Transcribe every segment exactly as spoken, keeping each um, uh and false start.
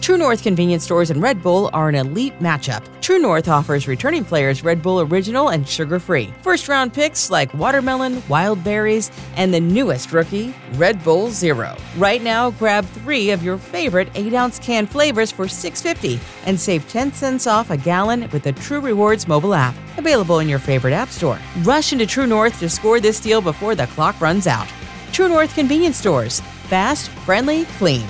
True North convenience stores and Red Bull are an elite matchup. True North offers returning players Red Bull Original and sugar-free. First-round picks like watermelon, wild berries, and the newest rookie, Red Bull Zero. Right now, grab three of your favorite eight-ounce can flavors for six dollars and fifty cents and save ten cents off a gallon with the True Rewards mobile app. Available in your favorite app store. Rush into True North to score this deal before the clock runs out. True North convenience stores. Fast, friendly, clean.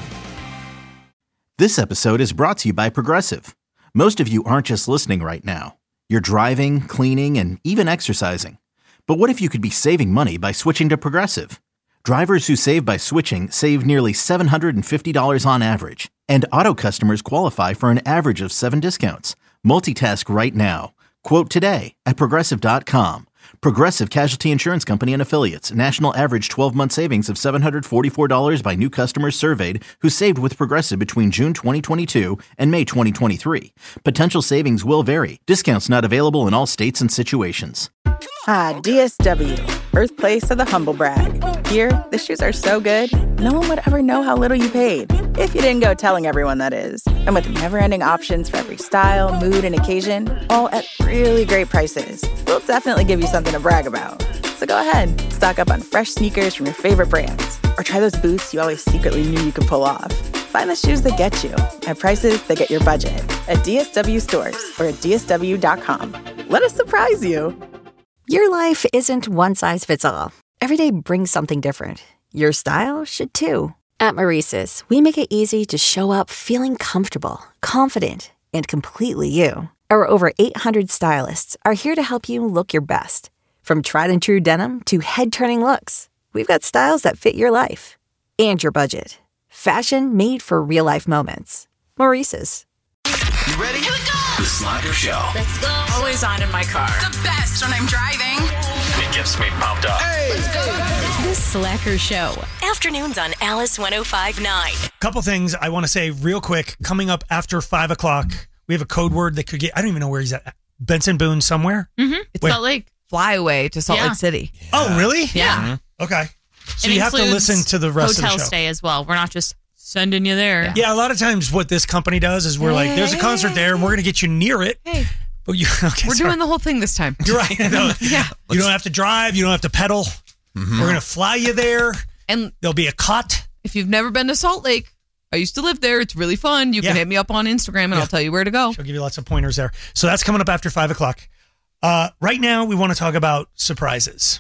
This episode is brought to you by Progressive. Most of you aren't just listening right now. You're driving, cleaning, and even exercising. But what if you could be saving money by switching to Progressive? Drivers who save by switching save nearly seven hundred fifty dollars on average. And auto customers qualify for an average of seven discounts. Multitask right now. Quote today at Progressive dot com. Progressive Casualty Insurance Company and Affiliates. National average twelve-month savings of seven hundred forty-four dollars by new customers surveyed who saved with Progressive between June twenty twenty-two and May twenty twenty-three. Potential savings will vary. Discounts not available in all states and situations. Ah, D S W, birthplace of the humble brag. Here, the shoes are so good, no one would ever know how little you paid. If you didn't go telling everyone, that is. And with never-ending options for every style, mood, and occasion, all at really great prices, we'll definitely give you something to brag about. So go ahead, stock up on fresh sneakers from your favorite brands, or try those boots you always secretly knew you could pull off. Find the shoes that get you at prices that get your budget at D S W stores or at D S W dot com. Let us surprise you. Your life isn't one size fits all. Every day brings something different. Your style should too. At Maurice's, we make it easy to show up feeling comfortable, confident, and completely you. Our over eight hundred stylists are here to help you look your best. From tried and true denim to head-turning looks, we've got styles that fit your life and your budget. Fashion made for real-life moments. Maurice's. You ready? Here we go! The Slacker Show. Let's go. Always on in my car. The best when I'm driving. It gets me pumped up. Hey! Let's go! The Slacker Show. Afternoons on Alice one oh five point nine. Couple things I want to say real quick. Coming up after five o'clock, we have a code word that could get, I don't even know where he's at. Benson Boone somewhere? Mm-hmm. It's where? Salt Lake. Flyaway to Salt Yeah. Lake City. Yeah. Oh, really? Yeah. Mm-hmm. Okay. So it you have to listen to the rest of the show. Hotel stay as well. We're not just sending you there. Yeah. yeah, a lot of times what this company does is we're hey, like, there's a concert there and we're going to get you near it. Hey. But you, okay, we're sorry. doing the whole thing this time. You're right. No, yeah. You don't have to drive. You don't have to pedal. Mm-hmm. We're going to fly you there. And there'll be a cot. If you've never been to Salt Lake, I used to live there. It's really fun. You yeah. can hit me up on Instagram and yeah. I'll tell you where to go. She'll give you lots of pointers there. So that's coming up after five o'clock. Uh, right now, we want to talk about surprises.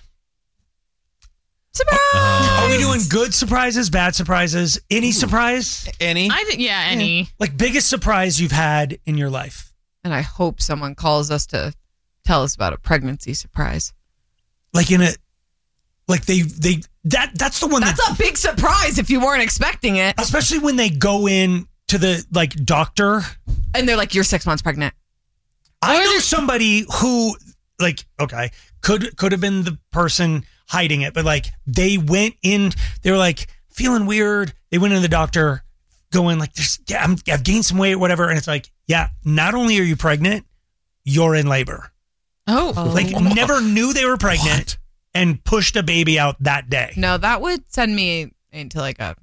Surprise! Uh, Are we doing good surprises, bad surprises, any Ooh. surprise? Any? I think, yeah, any. Yeah. Like biggest surprise you've had in your life. And I hope someone calls us to tell us about a pregnancy surprise. Like in a, like they, they, that, that's the one that's that, a big surprise if you weren't expecting it. Especially when they go in to the like doctor. And they're like, you're six months pregnant. I know somebody who, like, okay, could could have been the person hiding it, but like they went in, they were like feeling weird. They went in the doctor, going like, "There's, yeah, I'm, I've gained some weight, whatever," and it's like, yeah, not only are you pregnant, you're in labor. Oh, like oh. never knew they were pregnant what? And pushed a baby out that day. No, that would send me into like a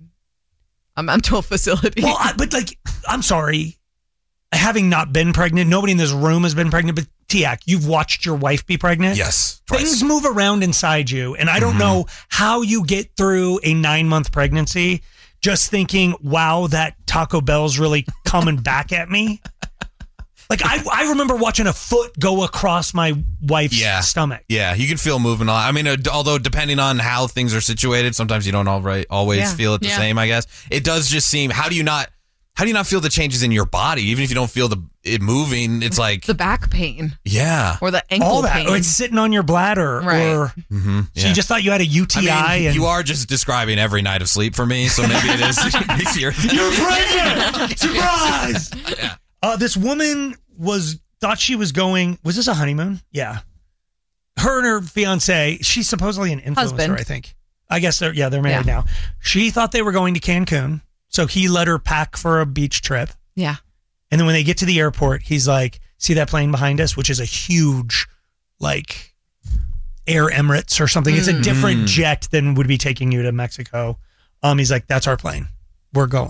a mental facility. Well, I, but like, I'm sorry. Having not been pregnant, nobody in this room has been pregnant, but Tiak, you've watched your wife be pregnant? Yes. Twice. Things move around inside you, and I don't mm-hmm. know how you get through a nine-month pregnancy just thinking, wow, that Taco Bell's really coming back at me. Like, I I remember watching a foot go across my wife's yeah. stomach. Yeah, you can feel movement a lot. I mean, uh, although depending on how things are situated, sometimes you don't all right, always yeah. feel it the yeah. same, I guess. It does just seem, how do you not... How do you not feel the changes in your body? Even if you don't feel the it moving, it's like... The back pain. Yeah. Or the ankle All that. pain. Or it's sitting on your bladder. Right. Or mm-hmm. So yeah. you just thought you had a U T I. I mean, and you are just describing every night of sleep for me, so maybe it is easier. You're pregnant! Surprise! Yeah. Uh, this woman was thought she was going... Was this a honeymoon? Yeah. Her and her fiance, she's supposedly an influencer, Husband. I think. I guess they're, yeah, they're married Yeah. now. She thought they were going to Cancun. So he let her pack for a beach trip. Yeah. And then when they get to the airport, he's like, see that plane behind us, which is a huge, like, Air Emirates or something. It's a different jet than would be taking you to Mexico. Um, he's like, that's our plane. We're going.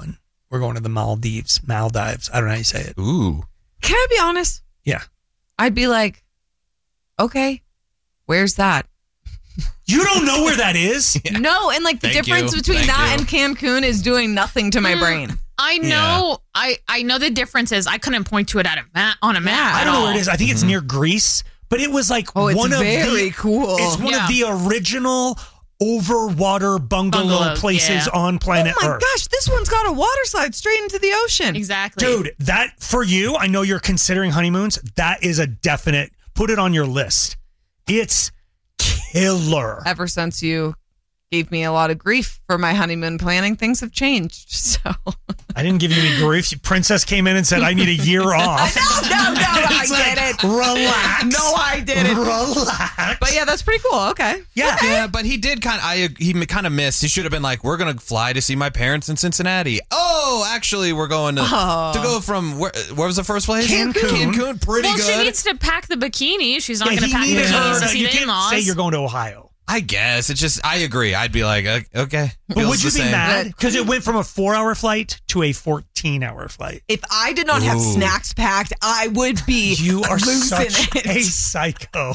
we're going to the Maldives, Maldives. I don't know how you say it. Ooh. Can I be honest? Yeah. I'd be like, okay, where's that? You don't know where that is? Yeah. No, and like the Thank difference you. between Thank that you. and Cancun is doing nothing to my Mm. brain. I know, yeah. I, I know the differences. I couldn't point to it at a map, on a map. I don't know all. where it is. I think it's Mm-hmm. near Greece, but it was like Oh, it's one of very the cool. It's one Yeah. of the original overwater bungalow Bungalows, places yeah. on planet Oh my Earth. gosh, this one's got a water slide straight into the ocean. Exactly. Dude, that for you, I know you're considering honeymoons. That is a definite, put it on your list. It's killer. Ever since you gave me a lot of grief for my honeymoon planning, things have changed. So I didn't give you any grief. Princess came in and said, I need a year off. no, no, no, I It's get like, it. Relax. No, I didn't. Relax. But yeah, that's pretty cool. Okay. Yeah. Yeah, but he did kind of. I he kind of missed. He should have been like, "We're gonna fly to see my parents in Cincinnati." Oh, actually, we're going to Oh. to go from where? Where was the first place? Cancun. Cancun. Pretty well, good. she needs to pack the bikini. She's not Yeah, going he to pack needed bikinis her to to- see you the can't in-laws. say you're going to Ohio. I guess it's just. I agree. I'd be like, uh, okay. But Feels would you the be same. mad? Because it went from a four-hour flight to a fourteen-hour flight. If I did not have Ooh. snacks packed, I would be You are losing such it. a psycho.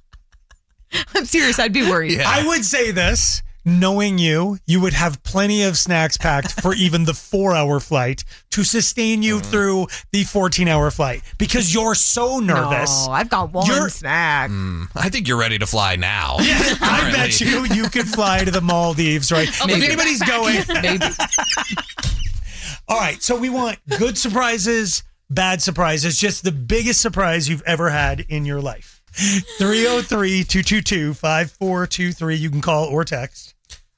I'm serious. I'd be worried. Yeah. I would say this, knowing you, you would have plenty of snacks packed for even the four-hour flight to sustain you through the fourteen-hour flight because you're so nervous. No, I've got one You're- snack. Mm, I think you're ready to fly now. I bet you you could fly to the Maldives, right? Oh, if maybe. anybody's going. Maybe. All right, so we want good surprises, bad surprises, just the biggest surprise you've ever had in your life. three oh three, two two two, five four two three. You can call or text.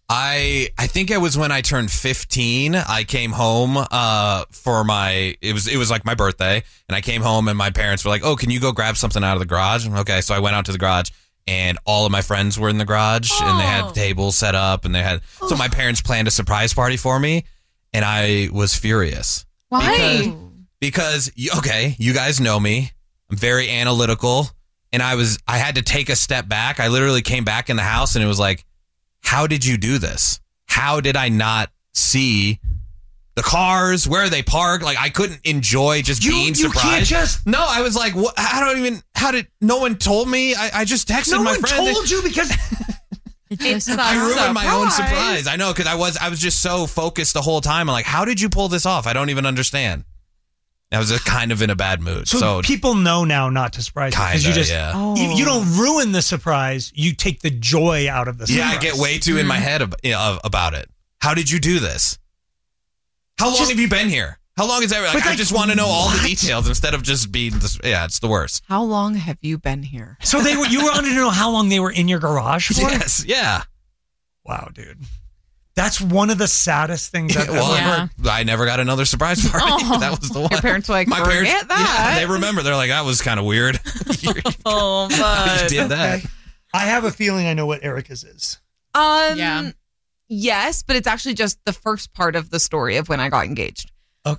I I think it was when I turned fifteen. I came home uh for my it was it was like my birthday, and I came home and my parents were like, "Oh, can you go grab something out of the garage?" Okay, so I went out to the garage and all of my friends were in the garage and they had Oh. tables set up and they had so my parents planned a surprise party for me and I was furious. Why? Because, because you- okay, you guys know me. I'm very analytical and I was I had to take a step back. I literally came back in the house and it was like, how did you do this? How did I not see the cars? Where are they parked? Like I couldn't enjoy just You- being you surprised. can't just- No, I was like, what? I don't even. How did? No one told me. I, I just texted No my one friend. told you because It's I a ruined my own surprise. surprise. I know because I was I was just so focused the whole time. I'm like, how did you pull this off? I don't even understand. I was just kind of in a bad mood. so, So, people know now not to surprise you because you Kinda, just yeah. Oh. you, you don't ruin the surprise. You take the joy out of the surprise. yeah, I get way too in my head ab- uh, about it. How did you do this? How long Just- have you been here? How long is that? Like, But, I like, just want to know all the what? details instead of just being. This, yeah, it's the worst. How long have you been here? So they were. You wanted to know how long they were in your garage for? Yes, yeah. Wow, dude. That's one of the saddest things I've well, ever Yeah. heard. I never got another surprise party. Oh. That was the one. Your parents were like, My parents, "Forget that." Yeah, they remember. They're like, that was kind of weird. you Oh, you did that. Okay. I have a feeling I know what Erica's is. Um, Yeah. yes, but it's actually just the first part of the story of when I got engaged. Oh.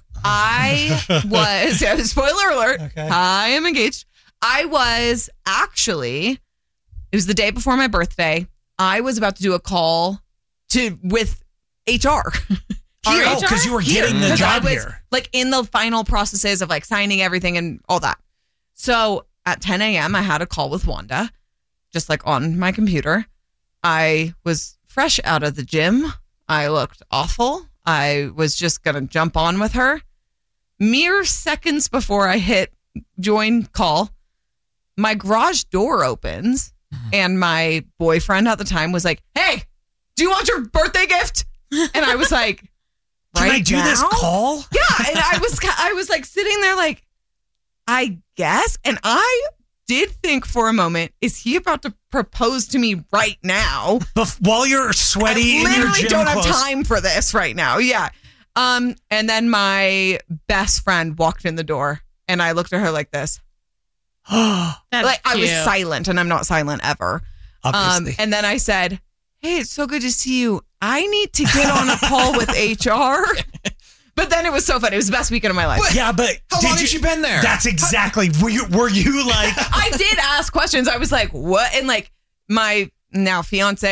I was, yeah, spoiler alert, Okay. I am engaged. I was actually, it was the day before my birthday. I was about to do a call to with H R. Here, oh, because you were getting the Because I job was, here. like in the final processes of like signing everything and all that. So at ten a.m. I had a call with Wanda, just like on my computer. I was fresh out of the gym. I looked awful. I was just going to jump on with her. Mere seconds before I hit join call, my garage door opens and my boyfriend at the time was like, "Hey, do you want your birthday gift?" And I was like, Can right I do now? this call? Yeah, and I was I was like sitting there like, I guess, and I did think for a moment, is he about to propose to me right now? Bef- while you're sweaty I in your literally gym don't clothes. have time for this right now. Yeah. Um, and then my best friend walked in the door, and I looked at her like this. That's like I was cute. silent, and I'm not silent ever. Um, Obviously. and then I said, "Hey, it's so good to see you. I need to get on a call with H R." But then it was so fun. It was the best weekend of my life. yeah, but How did long you, has she been there? That's exactly. Were you, were you like? I did ask questions. I was like, "What?" And like my now fiance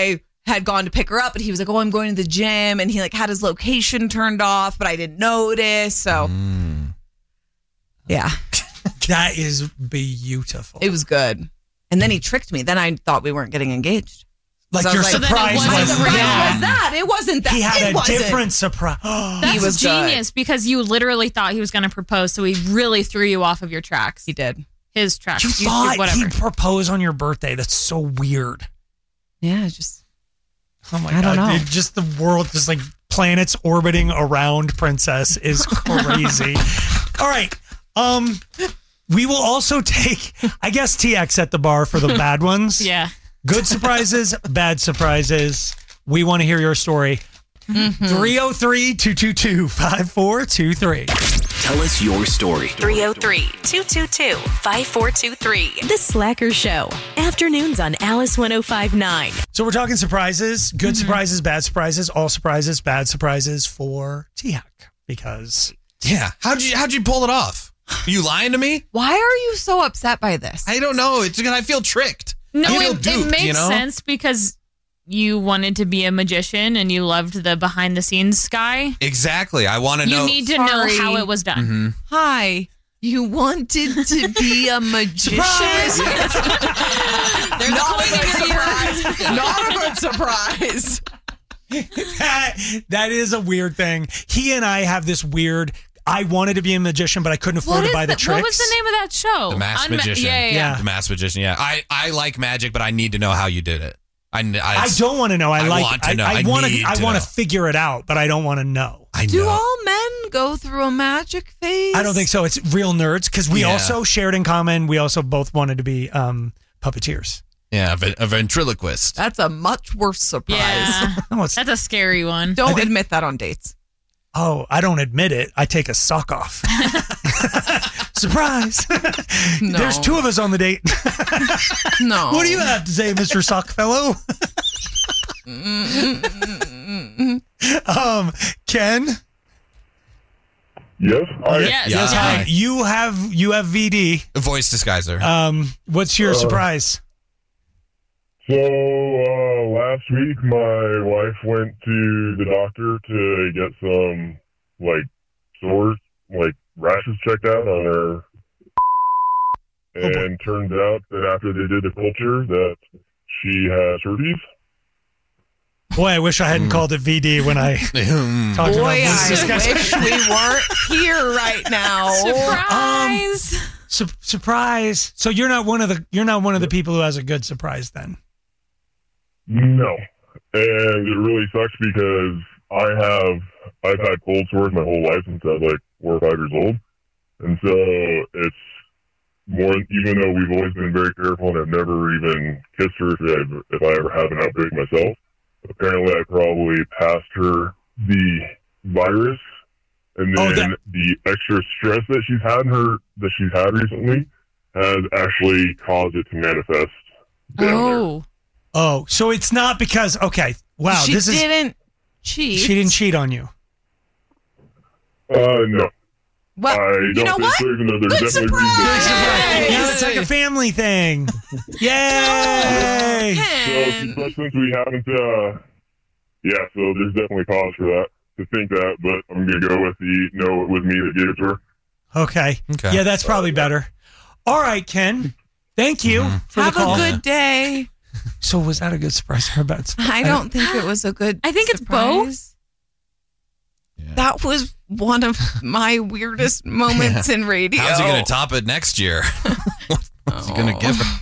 had gone to pick her up, but he was like, oh, I'm going to the gym. And he like had his location turned off, but I didn't notice. So, mm. yeah. That is beautiful. It was good. And then he tricked me. Then I thought we weren't getting engaged. Like your like, surprise was, was, surprise yeah. was that. It wasn't that. He had it a wasn't. different surprise. That's he was genius good. because you literally thought he was going to propose, so he really threw you off of your tracks. He did. His tracks. You, you thought whatever. he'd propose on your birthday. That's so weird. Yeah, just. Oh my I God. don't know. It, just the world, just like planets orbiting around Princess is crazy. All right. Um, we will also take, I guess, T X at the bar for the bad ones. Yeah. Good surprises, bad surprises. We want to hear your story. Mm-hmm. three oh three, two two two, five four two three. Tell us your story. three oh three, two two two, five four two three. The Slacker Show. Afternoons on Alice one oh five point nine. So we're talking surprises, good Mm-hmm. surprises, bad surprises, all surprises, bad surprises for T-Hack. Because yeah, how'd you how'd you pull it off? Are you lying to me? Why are you so upset by this? I don't know. It's because I feel tricked. No, I feel it, duped, it makes you know? sense because you wanted to be a magician and you loved the behind the scenes guy. Exactly. I want to You know. need to Sorry. know how it was done. Mm-hmm. Hi. You wanted to be a magician? Surprise! There's Not a good surprise. Not a good surprise. that, that is a weird thing. He and I have this weird, I wanted to be a magician, but I couldn't afford What to is buy the the- tricks. What was the name of that show? The Masked Unma- Magician. Yeah, yeah, yeah. The Masked Magician. Yeah. I, I like magic, but I need to know how you did it. I, I, I don't want to know. I, I like. want to know. I, I want need I to want know. to figure it out, but I don't want to know. I Do know. all men go through a magic phase? I don't think so. It's real nerds because we Yeah. also shared in common. We also both wanted to be um, puppeteers. Yeah, a, ven- a ventriloquist. That's a much worse surprise. Yeah. No, it's- That's a scary one. Don't think- admit that on dates. Oh, I don't admit it. I take a sock off. Surprise! No. There's two of us on the date. No. What do you have to say, Mister Sockfellow? um, Ken. Yes. Hi. Yes. Yeah. Hi. You have you have V D. A voice disguiser. Um, what's your Uh, surprise? So uh, last week, my wife went to the doctor to get some like sores, like rashes checked out on her, and turns out that after they did the culture, that she has herpes. Boy, I wish I hadn't called it V D when I talked about Boy, this I discussion. wish we weren't here right now. Surprise! Su- surprise! So you're not one of the you're not one of the people who has a good surprise then. No, and it really sucks because I have I've had cold sores my whole life since I was like four or five years old, and so it's more. Even though we've always been very careful, and I've never even kissed her if I, if I ever have an outbreak myself. Apparently, I probably passed her the virus, and Oh, then that- the extra stress that she's had in her that she's had recently has actually caused it to manifest down there. Oh. Oh, so it's not because okay, wow, she this is didn't cheat. she didn't cheat on you. Uh, no. Well, I don't you know think what? so, even though there's Good definitely reasons. surprise! Yeah, it's like a family thing. Yay! So Ken. but since we haven't, uh, yeah, so there's definitely cause for that, to think that, but I'm going to go with the no, it was me that gave it to her. Okay. Okay. Yeah, that's probably better. All right, Ken. Thank you Mm-hmm. for Have the call. a good day. So was that a good surprise or a bad surprise? I don't think it was a good I think it's both. surprise. That was one of my weirdest moments in radio. How's he going to top it next year? What's he going to give her?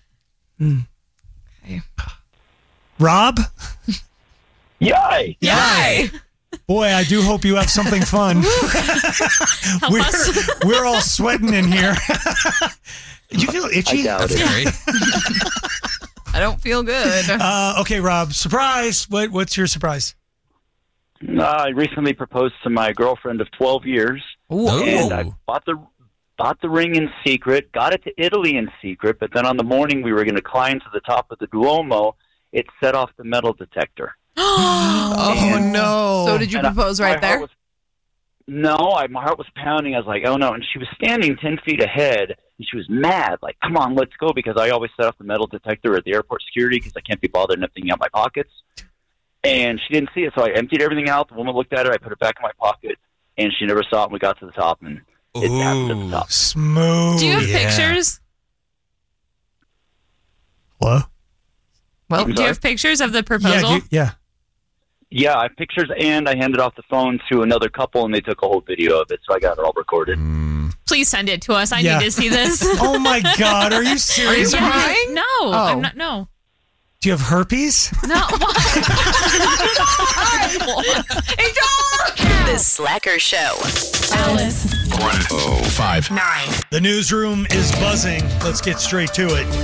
Okay. Rob? Yay! Yay! Boy, I do hope you have something fun. Help we're, us. we're all sweating in here. You feel itchy? I doubt it. Very. I don't feel good. Uh, okay, Rob. Surprise. What, what's your surprise? Uh, I recently proposed to my girlfriend of twelve years, and I Ooh. bought the bought the ring in secret, got it to Italy in secret, but then on the morning we were going to climb to the top of the Duomo, it set off the metal detector. Oh, no. So did you And I- propose my right heart there? was- no, I, my heart was pounding. I was like, oh no. And she was standing ten feet ahead, And she was mad, like, come on, let's go, because I always set off the metal detector at the airport security because I can't be bothered emptying out my pockets. And she didn't see it, so I emptied everything out. The woman looked at it. I put it back in my pocket, and she never saw it. And we got to the top, and it Ooh, happened at the top. Smooth. Do you have yeah. pictures? What? Well, do you have pictures of the proposal? Yeah, you, yeah. Yeah, I have pictures, and I handed off the phone to another couple, and they took a whole video of it, so I got it all recorded. Please send it to us. I Yeah. need to see this. Oh my God, are you serious? Are you crying? No, Oh. I'm not. No, Do you have herpes? no. The Slacker Show. Alice. one oh five. Nine. The newsroom is buzzing. Let's get straight to it.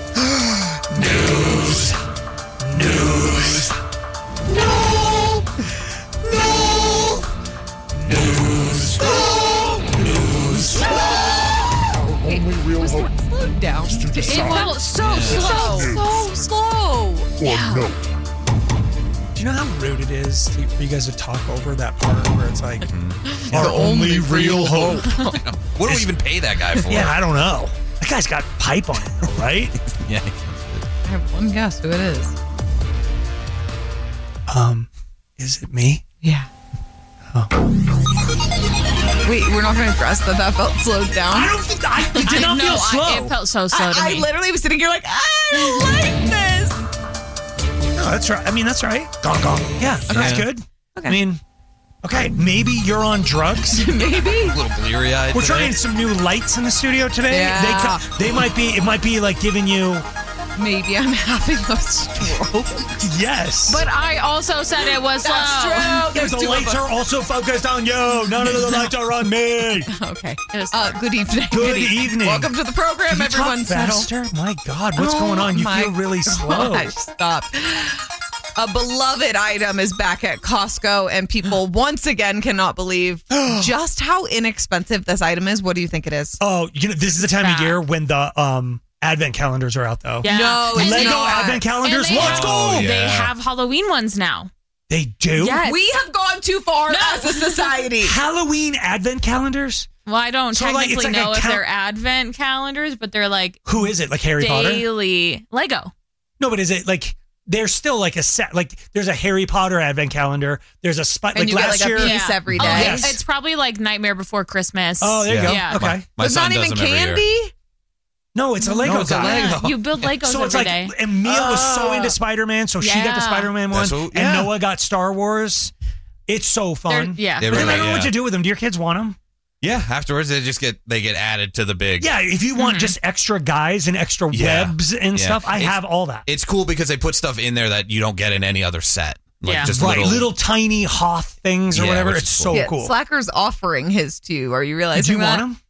News. News. No. No. News. No. News. Only real hope. Slow down. It felt so slow. So slow. Or no. Do you know how rude it is to, for you guys to talk over that part where it's like, our only real hope? What do we even pay that guy for? Yeah, I don't know. That guy's got pipe on it, though, right? Yeah. I have one guess who it is. Um, is it me? Yeah. Oh. Wait, we're not going to address that that felt slowed down? I don't think I it did not know, feel slow. I, it felt so slow I, to I me. literally was sitting here like, I don't like this. No, that's right. I mean, that's right. Gong gong. Yeah, that's Yeah. good. Okay. I mean, okay, maybe you're on drugs. Maybe. A little bleary-eyed We're today. trying some new lights in the studio today. Yeah. They co- they might be. It might be like giving you. Maybe I'm having a stroke. Yes. But I also said it was That's slow. true. There's the two of lights us. are also focused on you. None of the lights are on me. Okay. Uh, good evening. Good evening. Welcome to the program, Can you everyone. talk Settle. faster? My God, what's Oh going on? You my feel really slow. gosh, stop. A beloved item is back at Costco, and people once again cannot believe just how inexpensive this item is. What do you think it is? Oh, you know, this is the time Fat. of year when the um advent calendars are out, though. Yeah. No, it's Lego not. advent calendars. And they Let's have- go. Oh, yeah. They have Halloween ones now. They do. Yes. We have gone too far as a society. Halloween advent calendars. Well, I don't So, like, technically it's like a know if count- they're advent calendars, but they're like Who is it? Like Harry Potter? daily Lego. No, but is it like there's still like a set? Like there's a Harry Potter advent calendar. There's a spot. And Like you get last like a year. piece every Oh, day. Yes. It's probably like Nightmare Before Christmas. Oh, there you Yeah. go. Yeah. Okay. My, my It's son not does even them every year. candy. No, it's a Lego No, it's a guy. Lego. Yeah, you build Legos So it's every like, day. and Mia was so Oh. into Spider-Man, so she got the Yeah. Spider-Man one, That's what- and yeah. Noah got Star Wars. It's so fun. They're- yeah. They But then I really- don't know what yeah. to do with them. Do your kids want them? Yeah, afterwards they just get they get added to the big. Yeah, if you want just extra guys and extra Yeah. webs and Yeah. stuff, I It's- have all that. It's cool because they put stuff in there that you don't get in any other set. Like Yeah. just right, little, little, tiny Hoth things or Yeah, whatever. which It's is so cool. Yeah, cool. Slacker's offering his too. Are you realizing Do you that? want them?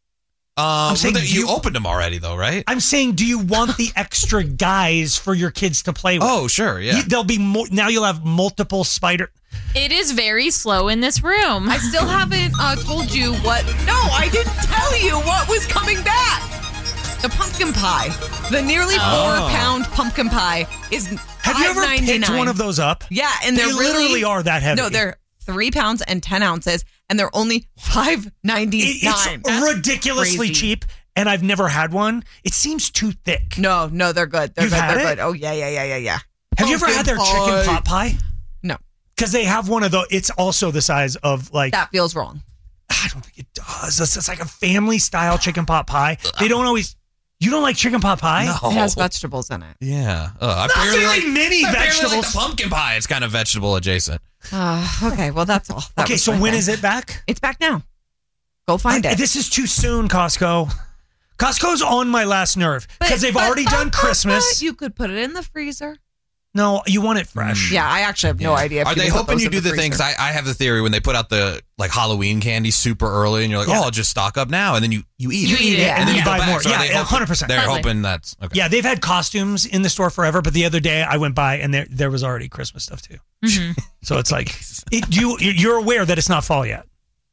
Um, saying well, you you- opened them already though, right? I'm saying, do you want the extra guys for your kids to play with? Oh, sure, yeah. You- there'll be more. Now you'll have multiple spider. It is very slow in this room. I still haven't uh, told you what. No, I didn't tell you what was coming back. The pumpkin pie, the nearly Oh. four pound pumpkin pie, is Have you ever picked one of those up? Yeah, and they're They really, literally are that heavy. No, they're three pounds and ten ounces, and they're only five ninety It- nine. it's ridiculously crazy. cheap, and I've never had one. It seems too thick. No, no, they're good. They're You've good. had They're it? good. Oh yeah, yeah, yeah, yeah, yeah. Have you ever had their Pumpkin chicken pie. pot pie? No, Because they have one of those. It's also the size of like. that feels wrong. I don't think it does. It's, it's like a family style chicken pot pie. They don't always. You don't like chicken pot pie? No. It has vegetables in it. Yeah. Uh, I Not barely very like, many I barely vegetables. like the pumpkin pie. It's kind of vegetable adjacent. Uh, okay, well that's all. That Okay, was so my when thing. is it back? It's back now. Go find I- it. This is too soon, Costco. Costco's on my last nerve because they've But- already but- done but- Christmas. but You could put it in the freezer. No, you want it fresh. Yeah, I actually have no idea. If Are you they can put hoping those you in do the freezer. thing? Because I, I have the theory when they put out the like Halloween candy super early, and you're like, Yeah. oh, I'll just stock up now, and then you you eat You it, eat it, and then yeah. you go Buy back. more. So are Yeah, they yeah, hoping- one hundred percent. They're Totally. hoping that's okay. Yeah, they've had costumes in the store forever, but the other day I went by and there there was already Christmas stuff too. Mhm. So it's like it, you you're aware that it's not fall yet.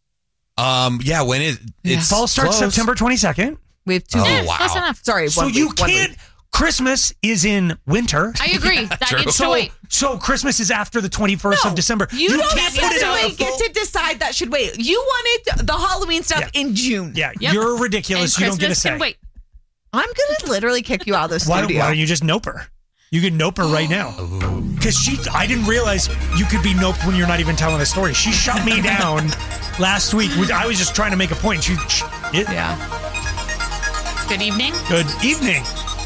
Um. Yeah. When is Yeah. it's Fall starts close. September twenty-second. We have two. Oh, Yeah, wow. That's enough. Sorry, So one you week, one can't week. Christmas is in winter. I agree. That True. needs to So, wait. so Christmas is after the twenty-first No, of December. You, don't can't put it out necessarily a full- get to decide that should wait. You wanted the Halloween stuff Yeah. in June. Yeah, Yep. you're ridiculous. And You don't get a Christmas say. can wait. I'm going to literally kick you out of the Why, studio. why don't you just nope her? You can nope her right now. Because she, I didn't realize you could be noped when you're not even telling a story. She shut me down last week. I was just trying to make a point. She, she it, Yeah. Good evening. Good evening.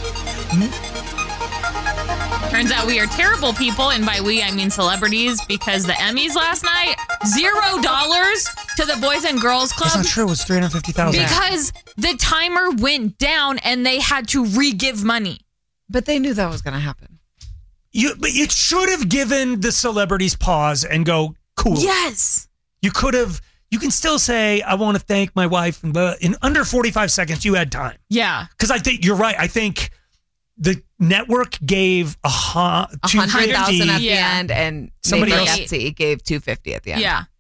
Turns out we are terrible people, and by we I mean celebrities, because the Emmys last night, zero dollars to the Boys and Girls Club. That's not true. It was three hundred fifty thousand. Because the timer went down and they had to re-give money. But they knew that was going to happen. You, but it should have given the celebrities pause and go, cool. Yes. You could have. You can still say, I want to thank my wife. And blah. In under forty-five seconds, you had time. Yeah. Because I think you're right. I think the network gave a ha- one hundred thousand at the Yeah. end, and Somebody Nate else- Bargatze gave two hundred fifty at the end. Yeah.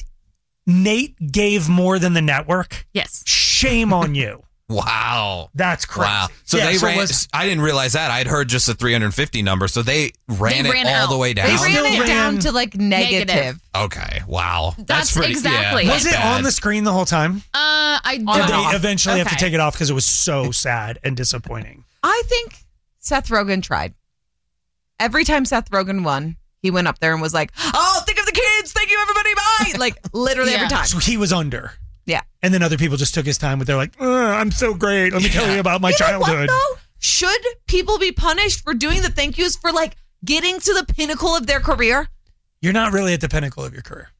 Nate gave more than the network. Yes. Shame on you. Wow. That's crazy. Wow. So Yeah, they so it ran. was- I didn't realize that. I'd heard just the three hundred fifty number. So they ran They it ran all out. the way down. They They ran still it down ran- to like negative. Negative. Okay. Wow. That's pretty, exactly yeah, it. Was it bad. on the screen the whole time? Uh, I Did don't they know. eventually have to Okay. take it off because it was so sad and disappointing? I think Seth Rogen tried. Every time Seth Rogen won, he went up there and was like, "Oh, think of the kids. Thank you, everybody. Bye." Like literally every Yeah. time. So he was under. Yeah. And then other people just took his time, but they're like, "Uh, I'm so great. Let me tell you about my You know what, childhood. though? Should people be punished for doing the thank yous for like getting to the pinnacle of their career? You're not really at the pinnacle of your career.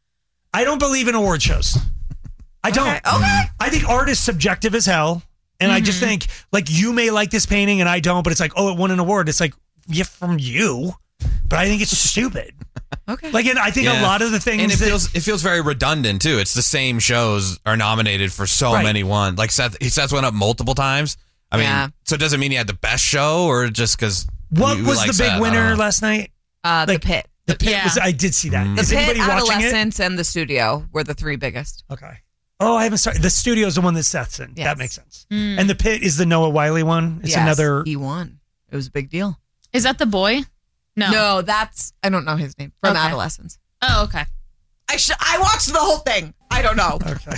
I don't believe in award shows. I don't. Okay. okay. I think art is subjective as hell. And I just think, like, you may like this painting and I don't, but it's like, oh, it won an award. It's like, yeah, from you. But I think it's stupid. Okay. Like, and I think Yeah. a lot of the things And it that, feels it feels very redundant too. It's the same shows are nominated for so Right. many ones. Like Seth, Seth went up multiple times. I mean, Yeah. so it doesn't mean he had the best show, or just because what was the big winner last night? Uh, Like, the Pit. The Pit Yeah. was, I did see that. Mm. The Is Pit, anybody watching it? Adolescence, and The Studio were the three biggest. Okay. Oh, I haven't started. The Studio's the one that Seth's in. Yes. That makes sense. Mm. And the Pit is the Noah Wiley one. It's Yes, another. He won. It was a big deal. Is that the boy? No. No, that's I don't know his name from Okay. Adolescence. Oh, okay. I sh- I watched the whole thing. I don't know.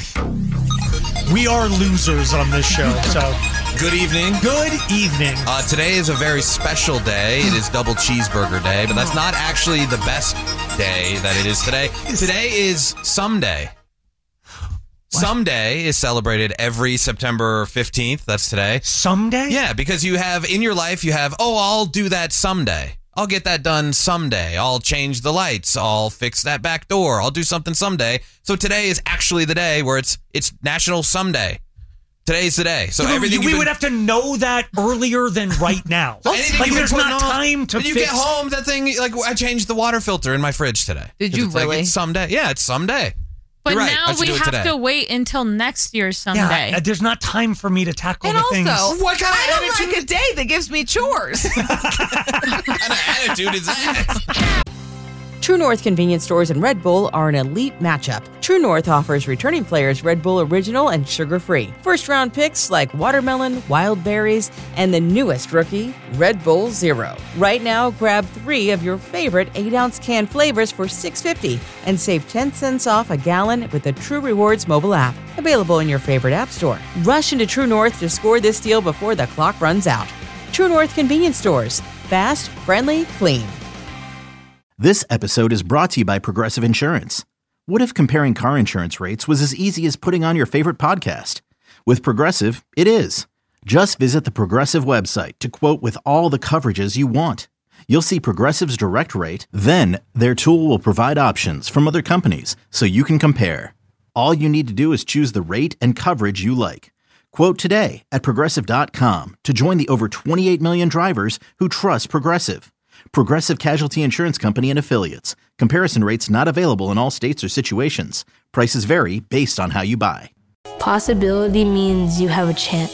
Okay. We are losers on this show. So, Good evening. good evening. Uh, today is a very special day. It is Double Cheeseburger Day, but that's not actually the best day that it is today. Today is Someday. Someday is celebrated every September fifteenth. That's today. Someday? Yeah, because you have in your life, you have, oh, I'll do that someday. I'll get that done someday. I'll change the lights. I'll fix that back door. I'll do something someday. So today is actually the day where it's it's National Someday. Today's the day. So Yeah, but everything we you've would been- have to know that earlier than right now. Anything like, you've been there's putting not on- time to When you fix. get home, that thing, like, I changed the water filter in my fridge today. Did 'Cause you it's like, really? it's someday. Yeah, it's someday. But You're right. I now should we do it have today. to wait until next year Yeah, someday. uh, there's not time for me to tackle And the also, things. What kind of I don't attitude- like a day that gives me chores. What kind of attitude is that? True North convenience stores and Red Bull are an elite matchup. True North offers returning players Red Bull Original and sugar-free. First-round picks like watermelon, wild berries, and the newest rookie, Red Bull Zero. Right now, grab three of your favorite eight-ounce can flavors for six dollars and fifty cents and save ten cents off a gallon with the True Rewards mobile app. Available in your favorite app store. Rush into True North to score this deal before the clock runs out. True North convenience stores. Fast, friendly, clean. This episode is brought to you by Progressive Insurance. What if comparing car insurance rates was as easy as putting on your favorite podcast? With Progressive, it is. Just visit the Progressive website to quote with all the coverages you want. You'll see Progressive's direct rate, then their tool will provide options from other companies so you can compare. All you need to do is choose the rate and coverage you like. Quote today at Progressive dot com to join the over twenty-eight million drivers who trust Progressive. Progressive Casualty Insurance Company and Affiliates. Comparison rates not available in all states or situations. Prices vary based on how you buy. Possibility means you have a chance.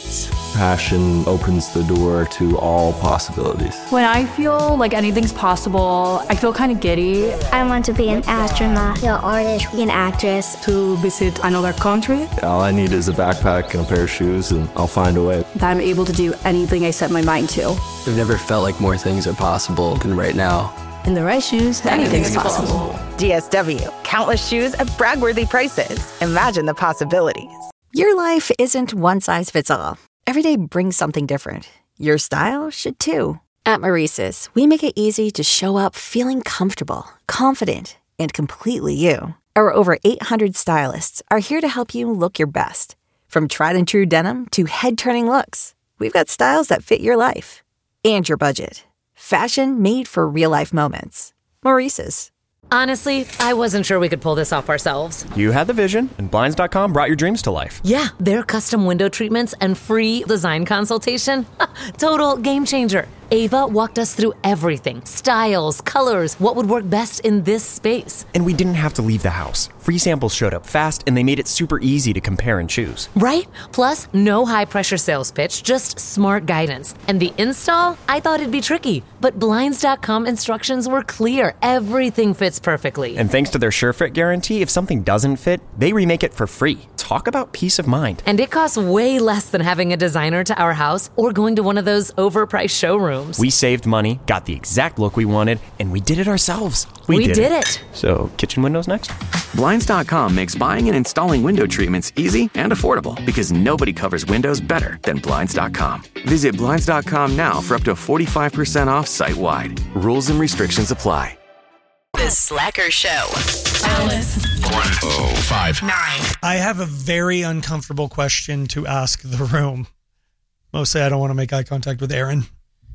Passion opens the door to all possibilities. When I feel like anything's possible, I feel kind of giddy. I want to be an astronaut, an artist, an actress. To visit another country. All I need is a backpack and a pair of shoes, and I'll find a way. That I'm able to do anything I set my mind to. I've never felt like more things are possible than right now. In the right shoes, anything's possible. D S W. Countless shoes at brag-worthy prices. Imagine the possibilities. Your life isn't one size fits all. Every day brings something different. Your style should too. At Maurice's, we make it easy to show up feeling comfortable, confident, and completely you. Our over eight hundred stylists are here to help you look your best. From tried and true denim to head-turning looks, we've got styles that fit your life and your budget. Fashion made for real-life moments. Maurice's. Honestly, I wasn't sure we could pull this off ourselves. You had the vision, and Blinds dot com brought your dreams to life. Yeah, their custom window treatments and free design consultation. Total game changer. Ava walked us through everything. Styles, colors, what would work best in this space. And we didn't have to leave the house. Free samples showed up fast, and they made it super easy to compare and choose. Right? Plus, no high-pressure sales pitch, just smart guidance. And the install? I thought it'd be tricky, but Blinds dot com instructions were clear. Everything fits perfectly. And thanks to their SureFit guarantee, if something doesn't fit, they remake it for free. Talk about peace of mind. And it costs way less than having a designer to our house or going to one of those overpriced showrooms. We saved money, got the exact look we wanted, and we did it ourselves. We, we did, did it. it. So, kitchen windows next? Blinds dot com makes buying and installing window treatments easy and affordable because nobody covers windows better than Blinds dot com. Visit Blinds dot com now for up to forty-five percent off site-wide. Rules and restrictions apply. The Slacker Show. Alice. one oh five nine. I have a very uncomfortable question to ask the room. Mostly I don't want to make eye contact with Aaron.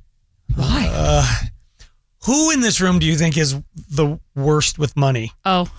Why? Uh, who in this room do you think is the worst with money? Oh.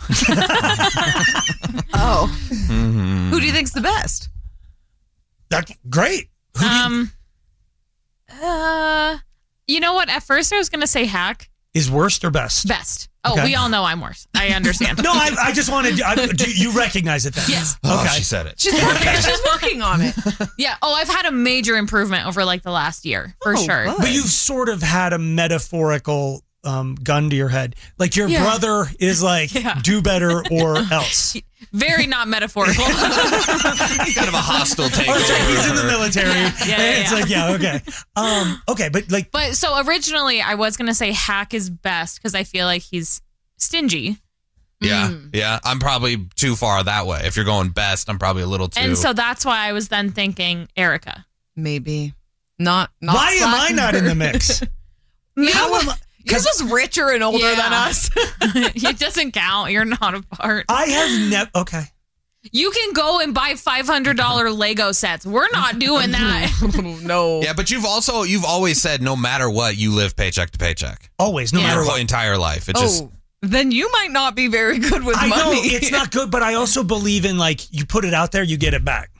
oh. Mm-hmm. Who do you think's the best? That's great. Who um. You, uh. You know what? At first I was going to say Hack. Is worst or best? Best. Oh, Okay. we all know I'm worse. I understand. No, I, I just wanted. I, do you recognize it then? Yes. Oh, Okay. she said it. She's working, she's working on it. Yeah. Oh, I've had a major improvement over like the last year for Oh, sure. good. But you've sort of had a metaphorical um, gun to your head. Like your Yeah. brother is like, Yeah. do better or else. Very not metaphorical. Kind of a hostile take. Oh, sorry, he's in the military. Yeah, yeah, yeah, It's yeah. like, yeah, okay. Um, okay, but like, But so originally I was gonna say Hack is best because I feel like he's stingy. Yeah, Mm. yeah. I'm probably too far that way. If you're going best, I'm probably a little too. And so that's why I was then thinking Erica. Maybe. Not, not why am I Slacker. not in the mix? How am I- You're just richer and older Yeah. than us. It doesn't count. You're not a part. I have never. Okay. You can go and buy five hundred dollars Lego sets. We're not doing that. No. Yeah, but you've also you've always said no matter what, you live paycheck to paycheck. Always, no Yeah. matter Your whole what. entire life. It Oh, just then you might not be very good with I money. know it's not good, but I also believe in like you put it out there, you get it back.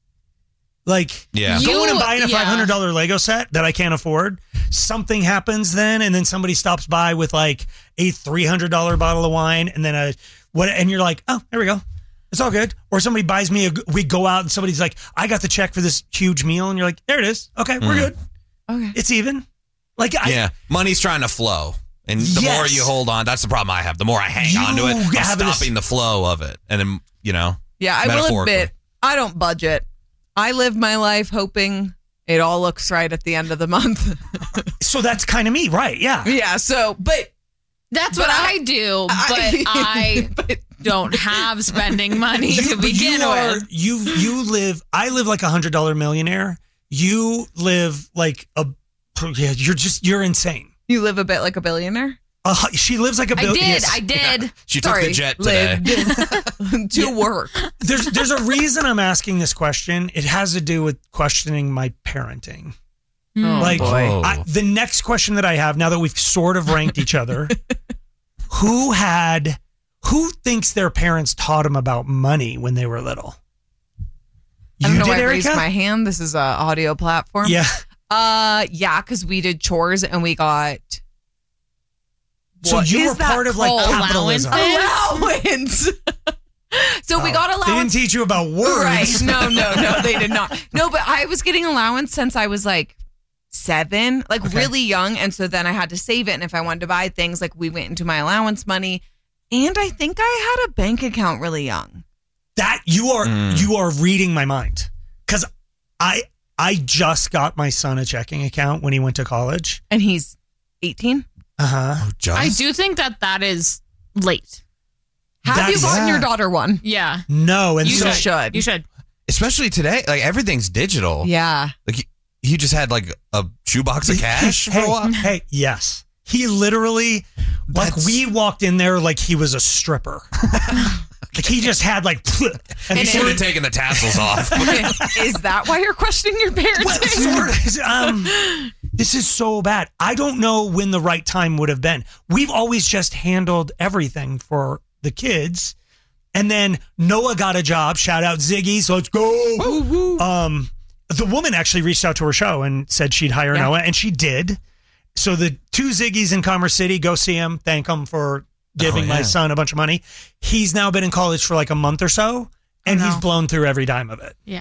Like Yeah. going and You- buying a yeah. five hundred dollars Lego set that I can't afford. Something happens then, and then somebody stops by with like a three hundred dollars bottle of wine, and then a what, and you're like, oh, there we go. It's all good. Or somebody buys me a, we go out and somebody's like, I got the check for this huge meal, and you're like, there it is. Okay, we're Mm. good. Okay. It's even. Like I, yeah, money's trying to flow. And the Yes. more you hold on, that's the problem I have. The more I hang You on to it, I'm have this- stopping the flow of it. And then, you know, Yeah, I will metaphorically. admit, I don't budget. I live my life hoping it all looks right at the end of the month. So that's kind of me, right? Yeah. Yeah, so, but That's But what I, I- do, I- but I don't have spending money to But begin you are, with. You you live. I live like a hundred dollar millionaire. You live like a. Yeah, you're just you're insane. you live a bit like a billionaire. Uh, she lives like a I bill- did. yes. I did. She took Sorry, the jet today. lived to work. There's there's a reason I'm asking this question. It has to do with questioning my parenting. Hmm. like boy. I, the next question that I have now that we've sort of ranked each other, who had who thinks their parents taught them about money when they were little? You I don't know did, why I Erica? raised my hand. This is a audio platform. Yeah. Uh, yeah, because we did chores and we got. So what you is were that part of like called? capitalism. Allowance? Allowance. So Oh. we got They allowance. didn't teach you about words. Right. No, no, no, they did not. No, but I was getting allowance since I was like seven, like Okay. really young. And so then I had to save it. And if I wanted to buy things, like we went into my allowance money. And I think I had a bank account really young. That you are Mm. you are reading my mind. Because I I just got my son a checking account when he went to college. And he's eighteen? Uh-huh. Oh, I do think that that is late. Have That's- you gotten yeah. your daughter one? Yeah. No, and You so should. You should. Especially today, like everything's digital. Yeah. Like he, he just had like a shoebox of cash for hey, a while. hey, yes. He literally, like, That's- we walked in there like he was a stripper. Like, he just had, like, and He he should have taken the tassels off. Is that why you're questioning your parenting? Well, sort of. Um, this is so bad. I don't know when the right time would have been. We've always just handled everything for the kids. And then Noah got a job. Shout out Ziggy's. Let's go. Um, the woman actually reached out to her show and said she'd hire Yeah. Noah, and she did. So the two Ziggy's in Commerce City, go see him. Thank him for giving Oh, my yeah. son a bunch of money. He's now been in college for like a month or so, and Oh, no. he's blown through every dime of it. Yeah.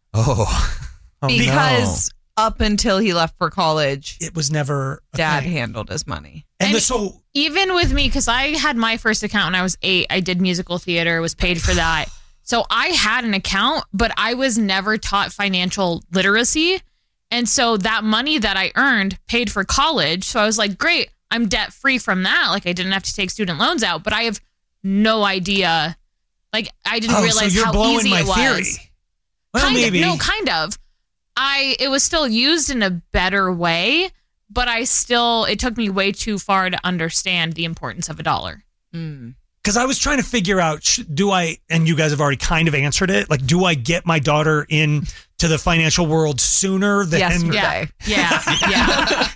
Oh. Oh, Because up until he left for college, It was never a dad thing. handled his money. And, And the, so Even with me, because I had my first account when I was eight, I did musical theater, was paid for that. So I had an account, but I was never taught financial literacy. And so that money that I earned paid for college. So I was like, great, I'm debt free from that. Like I didn't have to take student loans out, but I have no idea. Like I didn't oh, realize so you're how blowing easy my it was. theory. Well, kind maybe. Of, no, kind of. I it was still used in a better way, but I still it took me way too far to understand the importance of a dollar. Mm. Because I was trying to figure out, sh- do I, and you guys have already kind of answered it, like, do I get my daughter in to the financial world sooner than... Yesterday. Yeah, yeah.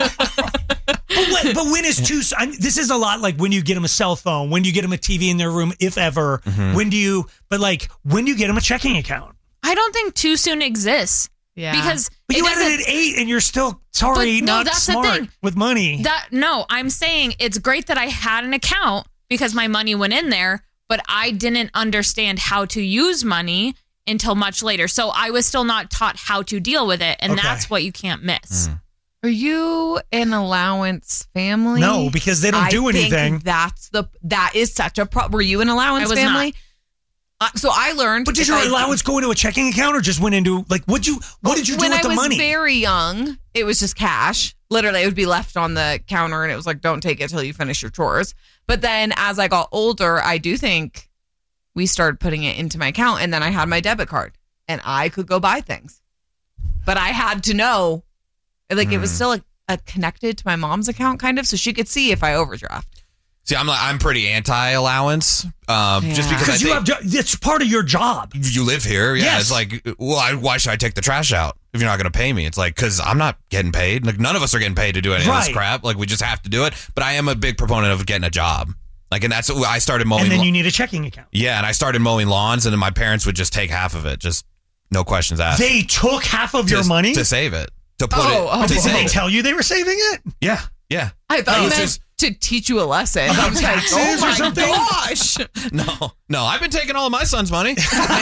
But when, but when is too... s- I, this is a lot like when you get them a cell phone, when you get them a T V in their room, if ever. Mhm. When do you... But like, when do you get them a checking account? I don't think too soon exists. Yeah. Because But you it had doesn't- it at eight and you're still, sorry, But no, not that's the smart thing. with money. That no, I'm saying it's great that I had an account because my money went in there, but I didn't understand how to use money until much later. So I was still not taught how to deal with it, and Okay. that's what you can't miss. Mm. Are you an allowance family? No, because they don't I do think anything. That's the that is such a problem. Were you an allowance I was family? Uh, so I learned. But did if your I- allowance go into a checking account or just went into, like, what'd you, what did you do when with I the was money? very young, it was just cash. Literally, it would be left on the counter, and it was like, "Don't take it till you finish your chores." But then, as I got older, I do think we started putting it into my account, and then I had my debit card, and I could go buy things. But I had to know, like, it was Mm. still a, a connected to my mom's account, kind of, so she could see if I overdraft. See, I'm like I'm pretty anti-allowance, um, just Yeah. because I Because you think have, jo- it's part of your job. you live here. Yeah, Yes. it's like, well, I, why should I take the trash out if you're not going to pay me? It's like because I'm not getting paid. Like none of us are getting paid to do any of Right. this crap. Like we just have to do it. But I am a big proponent of getting a job. Like, and that's what I started mowing. And then la- you need a checking account. yeah, and I started mowing lawns, and then my parents would just take half of it, just no questions asked. They took half of to, your money? to save it, to put Oh, it. oh, to Did save they it. tell you they were saving it? Yeah, yeah. I thought No, you it's meant just- to teach you a lesson. I was like, Taxes oh or my something? gosh. No, no. I've been taking all of my son's money.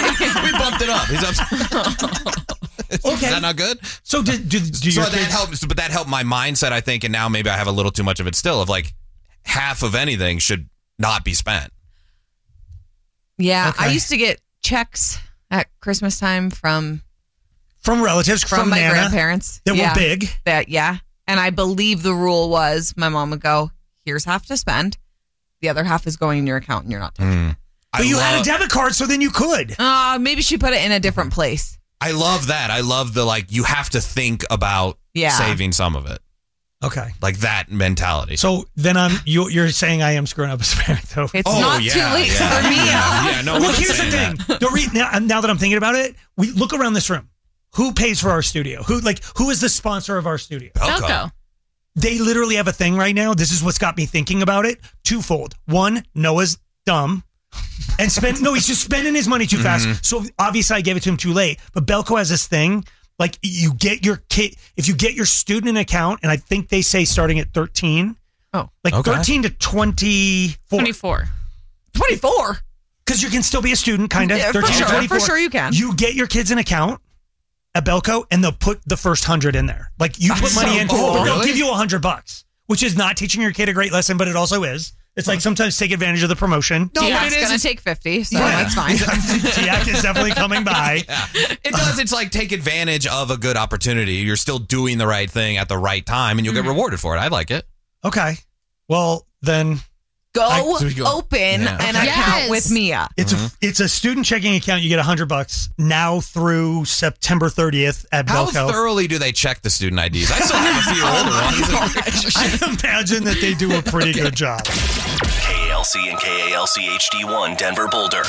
We bumped it up. He's up. Okay. Is that not good? So did, did, do So your that kids... helps, but that helped my mindset, I think, and now maybe I have a little too much of it still. Of like half of anything should not be spent. Yeah, Okay. I used to get checks at Christmas time from From relatives, from, from, my Nana, grandparents that yeah, were big. That yeah, and I believe the rule was my mom would go, "Here's half to spend, the other half is going in your account, and you're not touching." Mm. But I you had love- a debit card, so then you could. Uh, maybe she put it in a different place. I love that. I love the like you have to think about Yeah. saving some of it, Okay. like that mentality. So then I'm you, you're saying I am screwing up as a parent, though. It's Oh, not yeah, too late yeah, for me. yeah, yeah, no, Look, we've been here's the saying thing. The re- now, now that I'm thinking about it, we look around this room. Who pays for our studio? Who like who is the sponsor of our studio? Belco. Belco. They literally have a thing right now. This is what's got me thinking about it. Twofold. One, Noah's dumb. And spend no, he's just spending his money too fast. Mhm. So obviously I gave it to him too late. But Belco has this thing. Like you get your kid if you get your student account, and I think they say starting at thirteen. Oh. Like Okay. thirteen to twenty-four. twenty-four. twenty-four. because you can still be a student, kind of. Yeah, for sure, for sure you can. You get your kids an account at Belco, and they'll put the first hundred in there. Like you put That's money so in, cool. but they'll Really? give you a hundred bucks, which is not teaching your kid a great lesson, but it also is. It's like sometimes take advantage of the promotion. No, but but it it's is- going to take fifty, so Yeah. that's fine. Tiak is definitely coming by. Yeah. It does. It's like take advantage of a good opportunity. You're still doing the right thing at the right time, and you'll get rewarded for it. I like it. Okay. Well, then Go I- open Yeah. an Okay. account Yes. with Mia. it's a it's a student checking account. You get a hundred bucks now through September thirtieth at How Belco. thoroughly do they check the student I Ds? I still have a few older ones. I imagine that they do a pretty good job. K A L C and K A L C H D one Denver Boulder.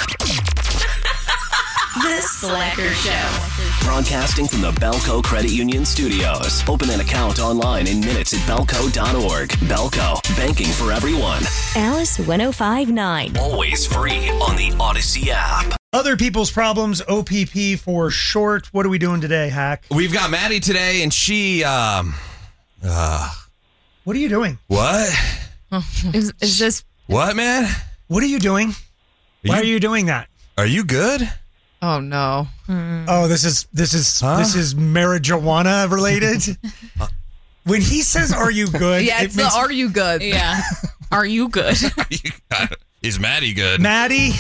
The Slacker Show. Broadcasting from the Belco Credit Union Studios. Open an account online in minutes at belco dot org. Belco, banking for everyone. Alice one oh five point nine. Always free on the Odyssey app. Other people's problems, O P P for short. What are we doing today, Hack? We've got Maddie today, and she, um, uh, What are you doing? what? Is, is this? What, man? What are you doing? Why are you doing that? Are you good? Oh, no. Oh, this is this is Huh? this is marijuana related. When he says, "Are you good?" Yeah, it it's the makes- are you good? Yeah. Are you good? Is Maddie good? Maddie.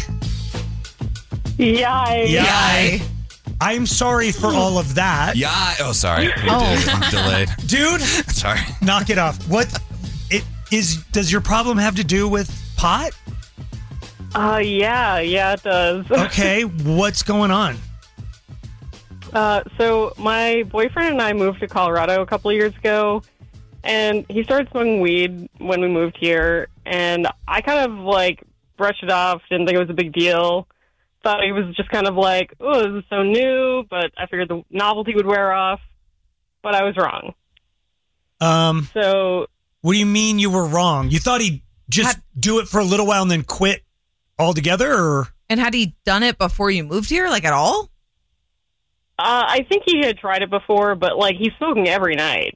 Yay. Yay. I'm sorry for all of that. Yeah. Oh, sorry. Oh. I'm delayed. Dude, Sorry. knock it off. What it is does your problem have to do with pot? Uh, yeah, yeah, it does. Okay, what's going on? Uh, so my boyfriend and I moved to Colorado a couple of years ago, and he started smoking weed when we moved here, and I kind of like brushed it off, didn't think it was a big deal. Thought he was just kind of like, oh, this is so new, but I figured the novelty would wear off, but I was wrong. Um, So what do you mean you were wrong? You thought he'd just do it for a little while and then quit altogether, or And had he done it before you moved here, like at all? uh, I think he had tried it before, but like he's smoking every night.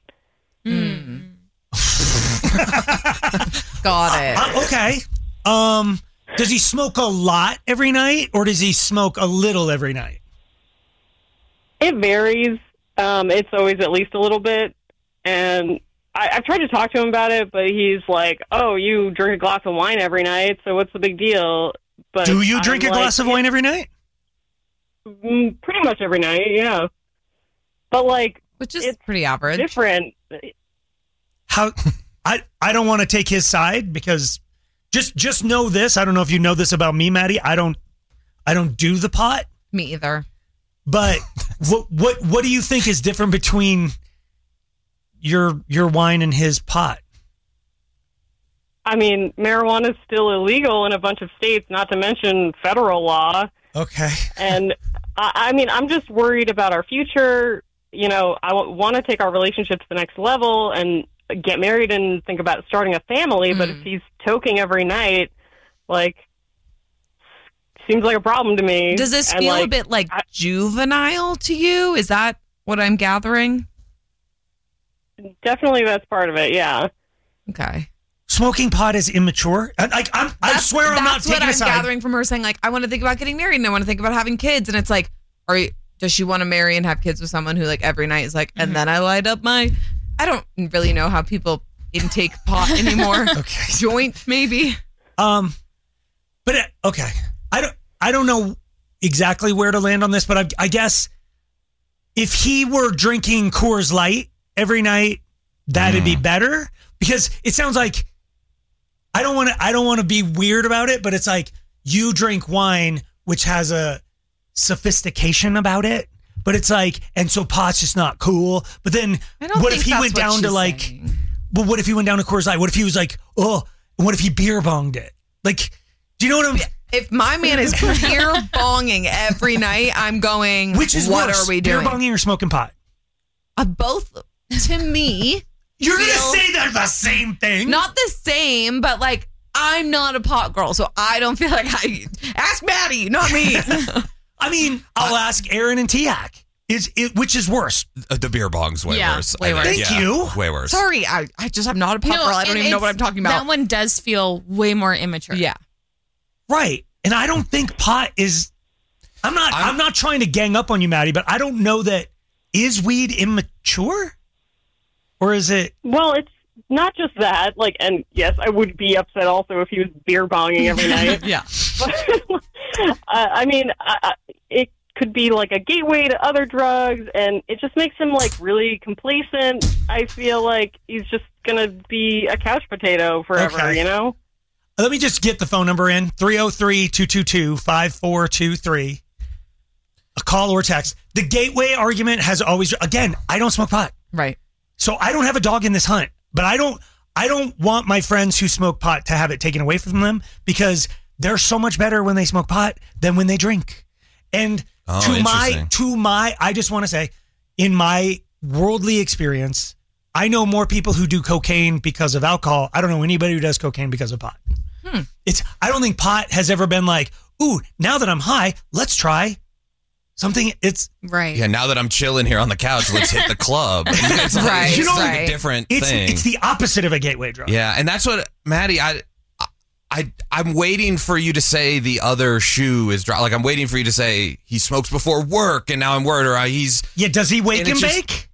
Got it. Uh, okay. Um, does he smoke a lot every night, or does he smoke a little every night? It varies. Um, it's always at least a little bit. And I, I've tried to talk to him about it, but he's like, oh, you drink a glass of wine every night, so what's the big deal? But Do you drink I'm a glass like, of wine every night? Mm, pretty much every night, yeah. But like, which is it's pretty average. Different. How I I don't want to take his side because just just know this. I don't know if you know this about me, Maddie. I don't I don't do the pot. Me either. But what what what do you think is different between your your wine and his pot? I mean, marijuana is still illegal in a bunch of states, not to mention federal law. Okay. And I, I mean, I'm just worried about our future. You know, I w- want to take our relationship to the next level and get married and think about starting a family. Mm. But if he's toking every night, like, seems like a problem to me. Does this And, feel a like, bit like juvenile to you? Is that what I'm gathering? Definitely, that's part of it. Yeah. Okay. Smoking pot is immature. I, like I'm, I swear I'm not That's what taking I'm a side. gathering from her saying, like, I want to think about getting married and I want to think about having kids. And it's like, are you, does she want to marry and have kids with someone who, like, every night is like, Mm-hmm. and then I light up my, I don't really know how people intake pot anymore. Okay. Joint, maybe. Um, but uh, okay, I don't, I don't know exactly where to land on this, but I, I guess if he were drinking Coors Light every night, that'd Mm. be better because it sounds like I don't want to, I don't want to be weird about it, but it's like you drink wine, which has a sophistication about it, but it's like, and so pot's just not cool. But then I don't what think if he that's went what down to she's like, saying. but what if he went down to Coors Light? What if he was like, oh, and what if he beer bonged it? Like, do you know what I'm? If my man is beer bonging every night, I'm going, Which is what worse, are we beer doing? bonging or smoking pot? Uh, both, to me. You're going to feel- say they're the same thing? Not the same, but like, I'm not a pot girl, so I don't feel like I. Ask Maddie, not me. I mean, I'll ask Aaron and Tiak. Is it which is worse? Uh, the beer bong's way Yeah, worse. way I think. worse. Thank Yeah, you. Way worse. Sorry, I, I just I'm not a pot girl. I don't and even know what it's- I'm talking about. That one does feel way more immature. Yeah. Right. And I don't think pot is. I'm not. I'm, I'm not trying to gang up on you, Maddie, but I don't know that is weed immature, or is it? Well, it's not just that. Like, and yes, I would be upset also if he was beer bonging every night. Yeah. But, uh, I mean, I, it could be like a gateway to other drugs, and it just makes him like really complacent. I feel like he's just gonna be a couch potato forever. Okay. You know. Let me just get the phone number in three oh three, two two two, five four two three. A call or text. The gateway argument has always, again, I don't smoke pot. Right. So I don't have a dog in this hunt, but I don't, I don't want my friends who smoke pot to have it taken away from them because they're so much better when they smoke pot than when they drink. And Oh, to my, interesting. to my, I just want to say, in my worldly experience, I know more people who do cocaine because of alcohol. I don't know anybody who does cocaine because of pot. Hmm. It's, I don't think pot has ever been like, ooh, now that I'm high, let's try something. It's right. Yeah, now that I'm chilling here on the couch, let's hit the club. And it's like, Right, it's just like right. a different it's thing. it's the opposite of a gateway drug. Yeah, and that's what, Maddie, I, I, I'm waiting for you to say the other shoe is dry. Like, I'm waiting for you to say he smokes before work, and now I'm worried, or he's... Yeah, does he wake and and it's just- bake?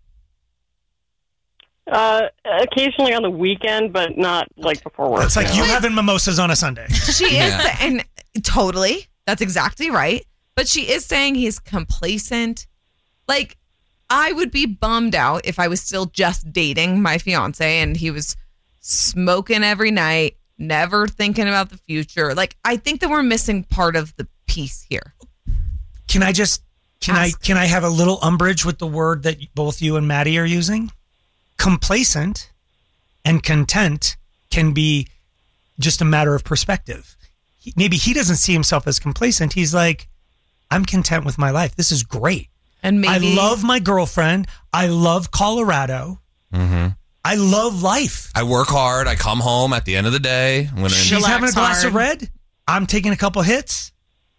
Uh, occasionally on the weekend, but not like before work. It's like no. you having mimosas on a Sunday. She Yeah. is, and totally, that's exactly right. But she is saying he's complacent. Like, I would be bummed out if I was still just dating my fiance and he was smoking every night, never thinking about the future. Like, I think that we're missing part of the piece here. Can I just can Ask. I can I have a little umbrage with the word that both you and Maddie are using? Complacent and content can be just a matter of perspective. He, maybe he doesn't see himself as complacent. He's like, I'm content with my life. This is great. And maybe I love my girlfriend. I love Colorado. Mm-hmm. I love life. I work hard. I come home at the end of the day. I'm gonna, She's Relax having a glass hard. of red. I'm taking a couple hits.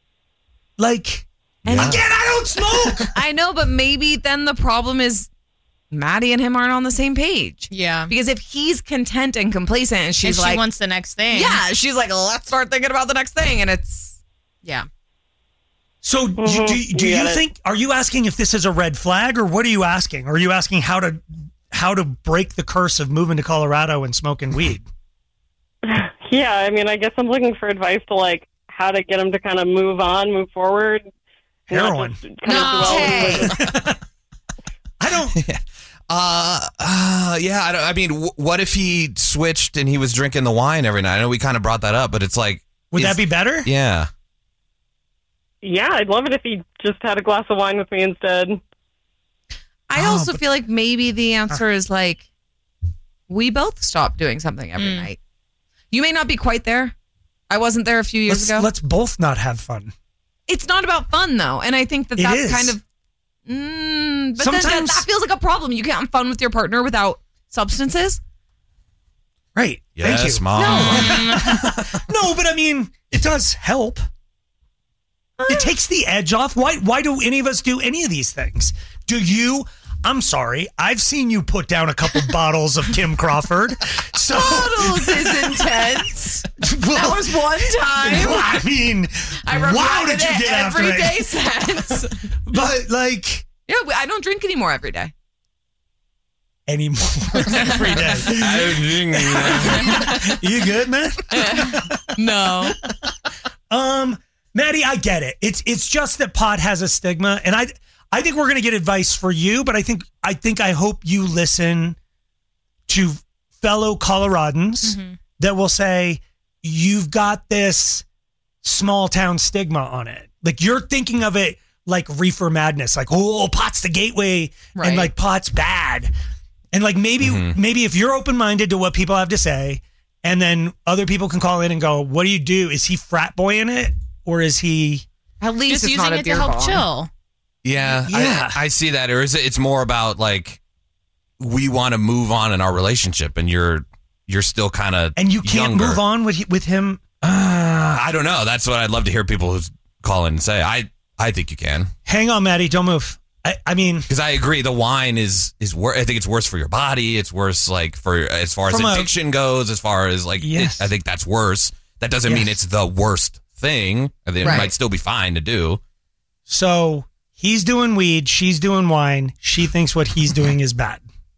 Like, And- again, I don't smoke. I know, but maybe then the problem is Maddie and him aren't on the same page. Yeah. Because if he's content and complacent and she's and she like, wants the next thing. yeah, she's like, let's start thinking about the next thing. And it's, Yeah. So do, Mhm, do, do you you get it. think, are you asking if this is a red flag or what are you asking? Are you asking how to how to break the curse of moving to Colorado and smoking weed? Yeah, I mean, I guess I'm looking for advice to like how to get him to kind of move on, move forward. not Heroin. just kind of dwell with- I don't. Uh, uh, yeah. I, don't, I mean, w- what if he switched and he was drinking the wine every night? I know we kind of brought that up, but it's like, Would is- that be better? Yeah. Yeah, I'd love it if he just had a glass of wine with me instead. I Oh, also but- feel like maybe the answer is like, we both stop doing something every Mm. night. You may not be quite there. I wasn't there a few years Let's, ago. let's both not have fun. It's not about fun though, and I think that It that's is. kind of. Mm, but then that, Sometimes- that feels like a problem. You can't have fun with your partner without substances. Right. Yes, Thank you. mom. No, but I mean, it does help. It takes the edge off. Why why do any of us do any of these things? Do you? I'm sorry. I've seen you put down a couple bottles of Kim Crawford. So Bottles is intense. Well, That was one time. I mean, I wow, regretted did you it get after every it? day since. But like Yeah, I don't drink anymore every day. anymore every day. You good, man? No. Um, Maddie, I get it. It's it's just that pot has a stigma, and I I think we're gonna get advice for you, but I think I think I hope you listen to fellow Coloradans Mhm. that will say you've got this small town stigma on it. Like you're thinking of it like reefer madness, like oh pot's the gateway, Right. and like pot's bad, and like maybe Mhm. maybe if you're open minded to what people have to say. And then other people can call in and go, what do you do? Is he frat boy in it? Or is he... At least Just it's using not a it to beer help bong. chill. Yeah, Yeah. I, I see that. Or is it? It's more about like we want to move on in our relationship, and you're you're still kind of And you can't younger. move on with with him? Uh, I don't know. That's what I'd love to hear people who call in and say. I I think you can, Hang on, Maddie. Don't move. I, I mean... because I agree. The wine is is worse. I think it's worse for your body. It's worse like for as far as From a- addiction goes. As far as like, Yes. it, I think that's worse. That doesn't mean Yes. it's the worst thing. I think Right. it might still be fine to do. So he's doing weed, she's doing wine. She thinks what he's doing is bad.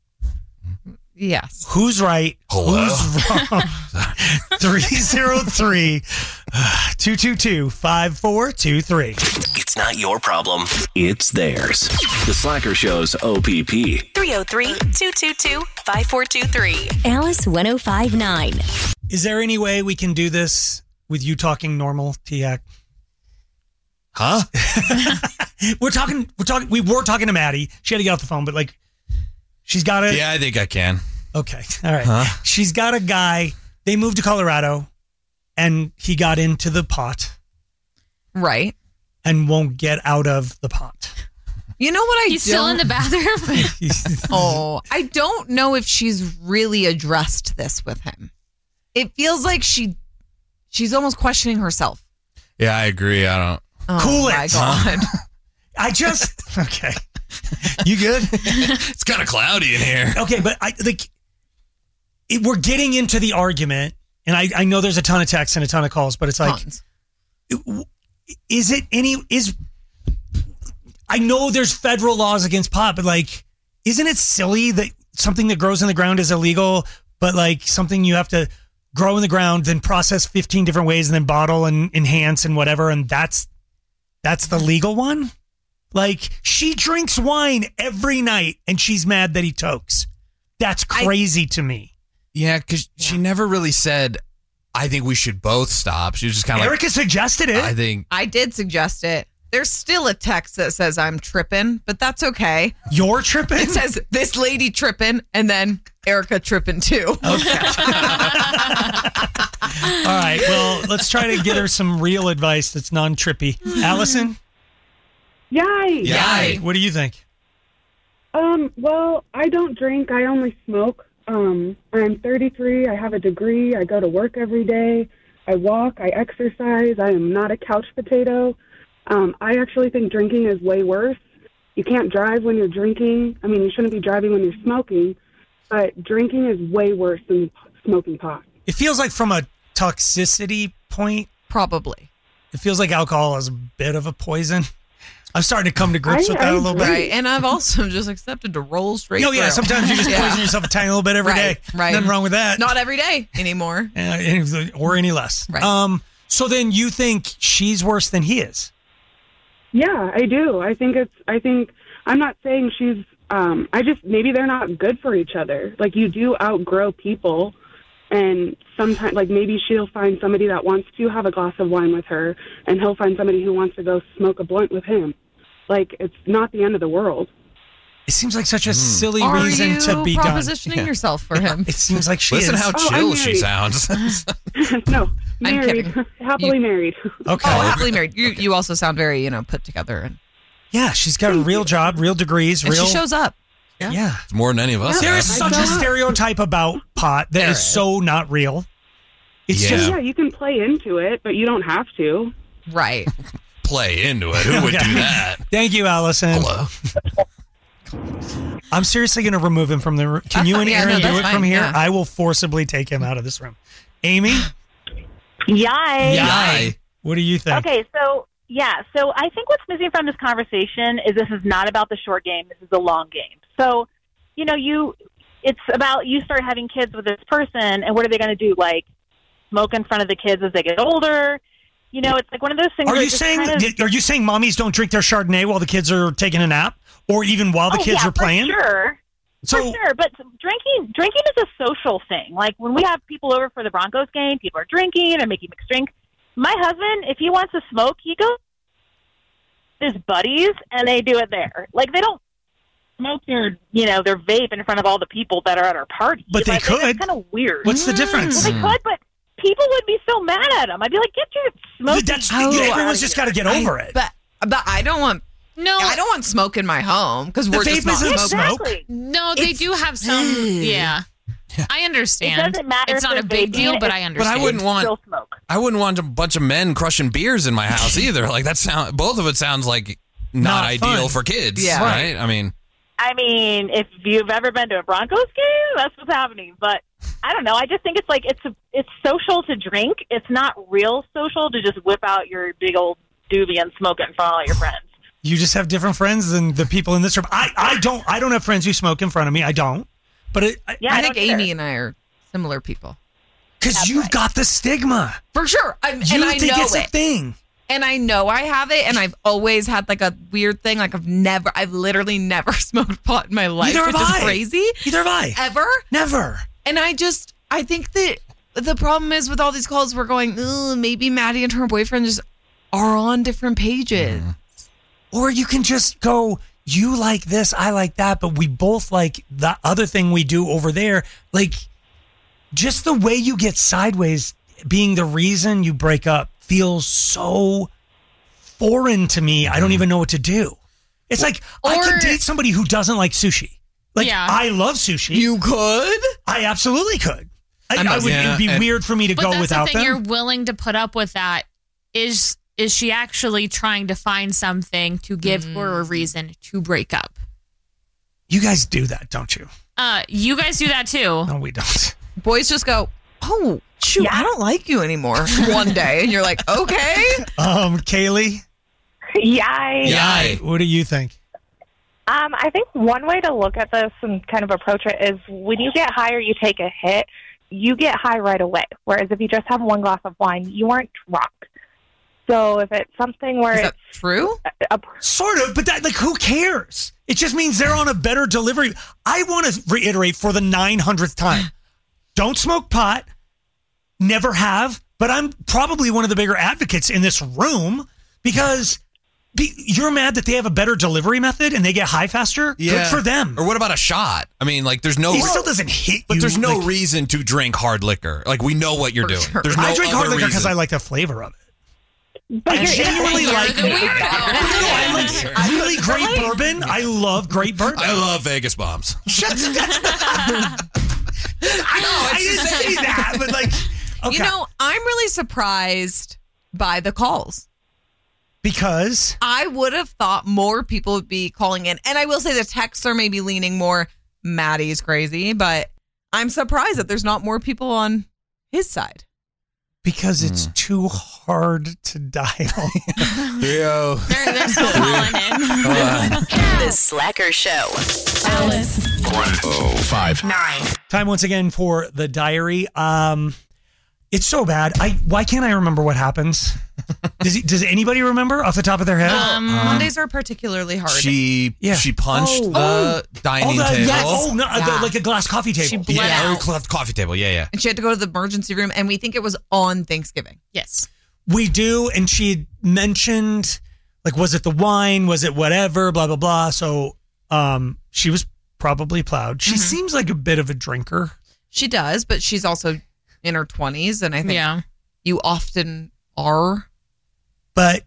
Yes. Who's right? Hello? Who's wrong? three oh three, two two two, five four two three. It's not your problem. It's theirs. The Slacker Show's O P P. three oh three, two two two, five four two three. Alice ten fifty-nine. Is there any way we can do this with you talking normal, Tiak? Huh? we're talking, we're talking, we were talking to Maddie. She had to get off the phone, but like, she's got a. Yeah, I think I can. Okay. All right. Huh? She's got a guy. They moved to Colorado and he got into the pot. Right. And won't get out of the pot. You know what I He's still in the bathroom? Oh, I don't know if she's really addressed this with him. It feels like she she's almost questioning herself. Yeah, I agree. I don't. Oh, cool my it. God. I just. Okay. You good? It's kind of cloudy in here. Okay, but I like it, we're getting into the argument, and I, I know there's a ton of texts and a ton of calls, but it's like, it, is it any is? I know there's federal laws against pot, but like, isn't it silly that something that grows in the ground is illegal, but like something you have to grow in the ground, then process fifteen different ways, and then bottle and enhance and whatever, and that's that's the legal one? Like, she drinks wine every night and she's mad that he tokes. That's crazy I, to me. Yeah, because yeah. she never really said, I think we should both stop. She was just kind of Erica like, suggested it. I think. I did suggest it. There's still a text that says I'm tripping, but that's okay. You're tripping? It says this lady tripping and then Erica tripping too. Okay. All right. Well, let's try to get her some real advice that's non-trippy. Allison? Yay. Yay. What do you think? Um, well, I don't drink. I only smoke. Um, I'm thirty-three. I have a degree. I go to work every day. I walk. I exercise. I am not a couch potato. Um, I actually think drinking is way worse. You can't drive when you're drinking. I mean, you shouldn't be driving when you're smoking, but drinking is way worse than smoking pot. It feels like from a toxicity point. Probably. It feels like alcohol is a bit of a poison. I'm starting to come to grips I, with that I a little bit. Right, and I've also just accepted to roll straight Oh, yeah, through. sometimes you just Yeah. poison yourself a tiny little bit every right, day. Right, Nothing wrong with that. Not every day anymore. Uh, or any less. Right. Um. So then you think she's worse than he is? Yeah, I do. I think it's, I think, I'm not saying she's, um, I just, maybe they're not good for each other. Like, you do outgrow people, and sometimes, like, maybe she'll find somebody that wants to have a glass of wine with her, and he'll find somebody who wants to go smoke a blunt with him. Like, it's not the end of the world. It seems like such a silly Are reason you to be done. propositioning Yeah. yourself for him? It seems like she Listen is. how Oh, chill I'm she married. sounds. No, I'm married. kidding. Happily You- married. Okay. Oh, happily married. You you also sound very, you know, put together. And, Yeah, she's got a real job, real degrees, and real. she shows up. Yeah. yeah. It's more than any of us There have. is such a stereotype about pot that There is is. so not real. It's Yeah. just Yeah, you can play into it, but you don't have to. Right. Play into it. Who would Okay. do that? Thank you, Allison. Hello. I'm seriously going to remove him from the room. Can That's you fine. and Yeah, Aaron no, do that's it from fine. here? Yeah. I will forcibly take him out of this room. Amy? Yay. Yay. What do you think? Okay, so yeah, so I think what's missing from this conversation is this is not about the short game. This is the long game. So, you know, you it's about you start having kids with this person, and what are they going to do? Like smoke in front of the kids as they get older? You know, it's like one of those things. Are where you it's just saying kind of, are you saying mommies don't drink their Chardonnay while the kids are taking a nap, or even while the oh, kids yeah, are playing? For sure. So- for sure, but drinking drinking is a social thing. Like when we have people over for the Broncos game, people are drinking and making mixed drink. My husband, if he wants to smoke, he goes with his buddies and they do it there. Like they don't smoke their, you know, their vape in front of all the people that are at our party. But they Like, could. It's kind of weird. What's the difference? Well, they could, but people would be so mad at him. I'd be like, get your smoke. That's everyone's just got to get over it. But but I don't want. No, I don't want smoke in my home because The we're just vape not isn't smoking. smoke. No, they It's- do have some. Yeah. I understand. It doesn't matter It's if not a they're big vaping, deal, but it's- I But understand. I wouldn't want. Still smoke. I wouldn't want a bunch of men crushing beers in my house either. Like that sound. Both of it sounds like not, Not ideal fun. for kids. Yeah. Right. I mean. I mean, if you've ever been to a Broncos game, that's what's happening. But I don't know. I just think it's like it's a, it's social to drink. It's not real social to just whip out your big old doobie and smoke it in front of all your friends. You just have different friends than the people in this room. I, I don't I don't have friends who smoke in front of me. I don't. But it, I, yeah, I, I think Amy and I are similar people. Because you've right. got the stigma. For sure. I, you and I think know it's it. a thing. And I know I have it, and I've always had like a weird thing. Like I've never, I've literally never smoked pot in my life, Neither which have is I. crazy. Neither have I. Ever? Never. And I just, I think that the problem is with all these calls, we're going, maybe Maddie and her boyfriend just are on different pages. Mm. Or you can just go, you like this, I like that, but we both like the other thing we do over there. Like, just the way you get sideways being the reason you break up feels so foreign to me. I don't even know what to do. It's like, or, I could date somebody who doesn't like sushi. Like, yeah. I love sushi. You could? I absolutely could. I, I would, yeah, it would be and, weird for me to but go that's without the thing, them. You're willing to put up with that. Is is she actually trying to find something to give mm. her a reason to break up? You guys do that, don't you? Uh, you guys do that too. No, we don't. Boys just go, oh, shoot, yeah. I don't like you anymore one day. And you're like, okay. Um, Kaylee? Yay. Yay. What do you think? Um, I think one way to look at this and kind of approach it is when you get high or you take a hit, you get high right away. Whereas if you just have one glass of wine, you aren't drunk. So if it's something where is it's that true? A, a, sort of, but that, like, who cares? It just means they're on a better delivery. I want to reiterate for the nine hundredth time. Don't smoke pot. Never have. But I'm probably one of the bigger advocates in this room because be, you're mad that they have a better delivery method and they get high faster? Yeah. Good for them. Or what about a shot? I mean, like, there's no... It still doesn't hit you. But there's no like, reason to drink hard licker. Like, we know what you're doing. Sure. There's no I drink hard liquor because reason. I like the flavor of it. But I genuinely like the weirdo. I like really great bourbon. I love great bourbon. I love Vegas bombs. Shut up. That's not, I, know, I didn't say that, but like, okay. You know, I'm really surprised by the calls. Because? I would have thought more people would be calling in. And I will say the texts are maybe leaning more, Maddie's crazy, but I'm surprised that there's not more people on his side. Because it's mm. too hard to dial. three oh They're, they're still calling in. The Slacker Show. Alice. one oh five nine. Time once again for the diary. Um, it's so bad. I Why can't I remember what happens? Does, does anybody remember off the top of their head? Um, um, Mondays are particularly hard. She yeah. she punched oh. the oh. dining oh, the, table. Yes. Oh, no, yeah. the, like a glass coffee table. She bled yeah, out. or coffee table. Yeah, yeah. And she had to go to the emergency room, and we think it was on Thanksgiving. Yes. We do, and she had mentioned, like, was it the wine? Was it whatever? Blah, blah, blah. So um, she was probably plowed. She mm-hmm. seems like a bit of a drinker. She does, but she's also in her twenties, and I think yeah. you often are. But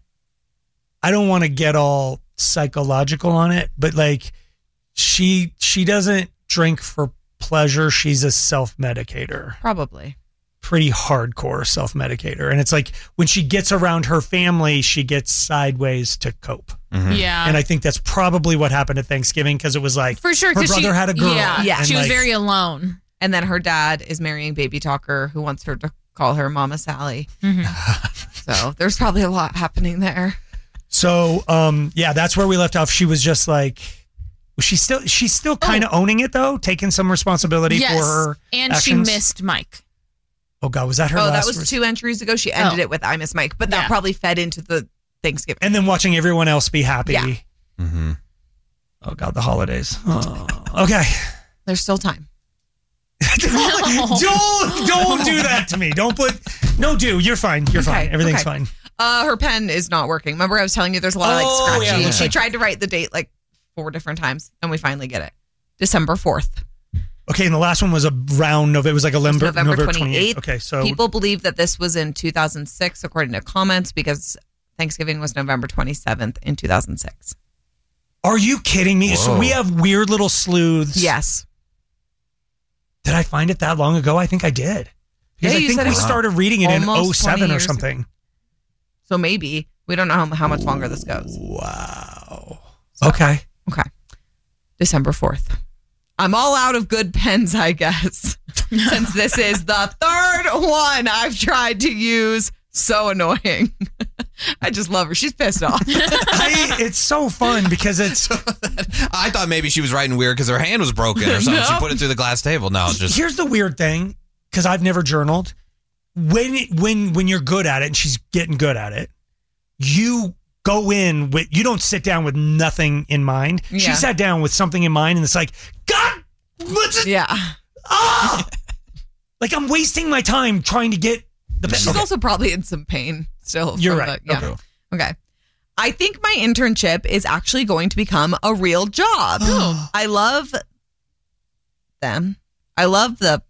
I don't want to get all psychological on it, but like she she doesn't drink for pleasure. She's a self-medicator. Probably. Pretty hardcore self-medicator. And it's like when she gets around her family, she gets sideways to cope. Mm-hmm. Yeah. And I think that's probably what happened at Thanksgiving because it was like for sure, her brother she, had a girl. Yeah, yeah. She was like, very alone. And then her dad is marrying Baby Talker who wants her to call her Mama Sally. Mm-hmm. So there's probably a lot happening there. So, um, yeah, that's where we left off. She was just like, she's still, she's still kind of oh. owning it though, taking some responsibility yes. for her and actions. She missed Mike. Oh God, was that her? Oh, last that was res- two entries ago. She ended oh. it with "I miss Mike," but that yeah. probably fed into the Thanksgiving. And then watching everyone else be happy. Yeah. Mm-hmm. Oh God, the holidays. Oh. Okay, there's still time. don't, don't don't do that to me. Don't put no do. You're fine. You're okay, fine. Everything's okay. fine. Uh, her pen is not working. Remember, I was telling you there's a lot of oh, like scratchy. Yeah, she okay. tried to write the date like four different times, and we finally get it. December fourth. Okay, and the last one was a round of it was like a limber, November November twenty-eighth. Okay, so people believe that this was in two thousand six, according to comments, because Thanksgiving was November twenty-seventh in two thousand six. Are you kidding me? Whoa. So we have weird little sleuths. Yes. Did I find it that long ago? I think I did. Because yeah, I think we started reading it in oh seven or something. Ago. So maybe. We don't know how, how much longer this goes. Wow. So, okay. Okay. December fourth. I'm all out of good pens, I guess, since this is the third one I've tried to use. So annoying. I just love her. She's pissed off. I, it's so fun because it's. I thought maybe she was writing weird because her hand was broken or something. No. She put it through the glass table. No, just Here's the weird thing, because I've never journaled. When it, when when you're good at it, and she's getting good at it, you go in with you don't sit down with nothing in mind. Yeah. She sat down with something in mind, and it's like, God, what's it? Yeah. Ah! Like I'm wasting my time trying to get the. She's okay. also probably in some pain still. You're from right. The, yeah. Okay. Okay. I think my internship is actually going to become a real job. I love them. I love the.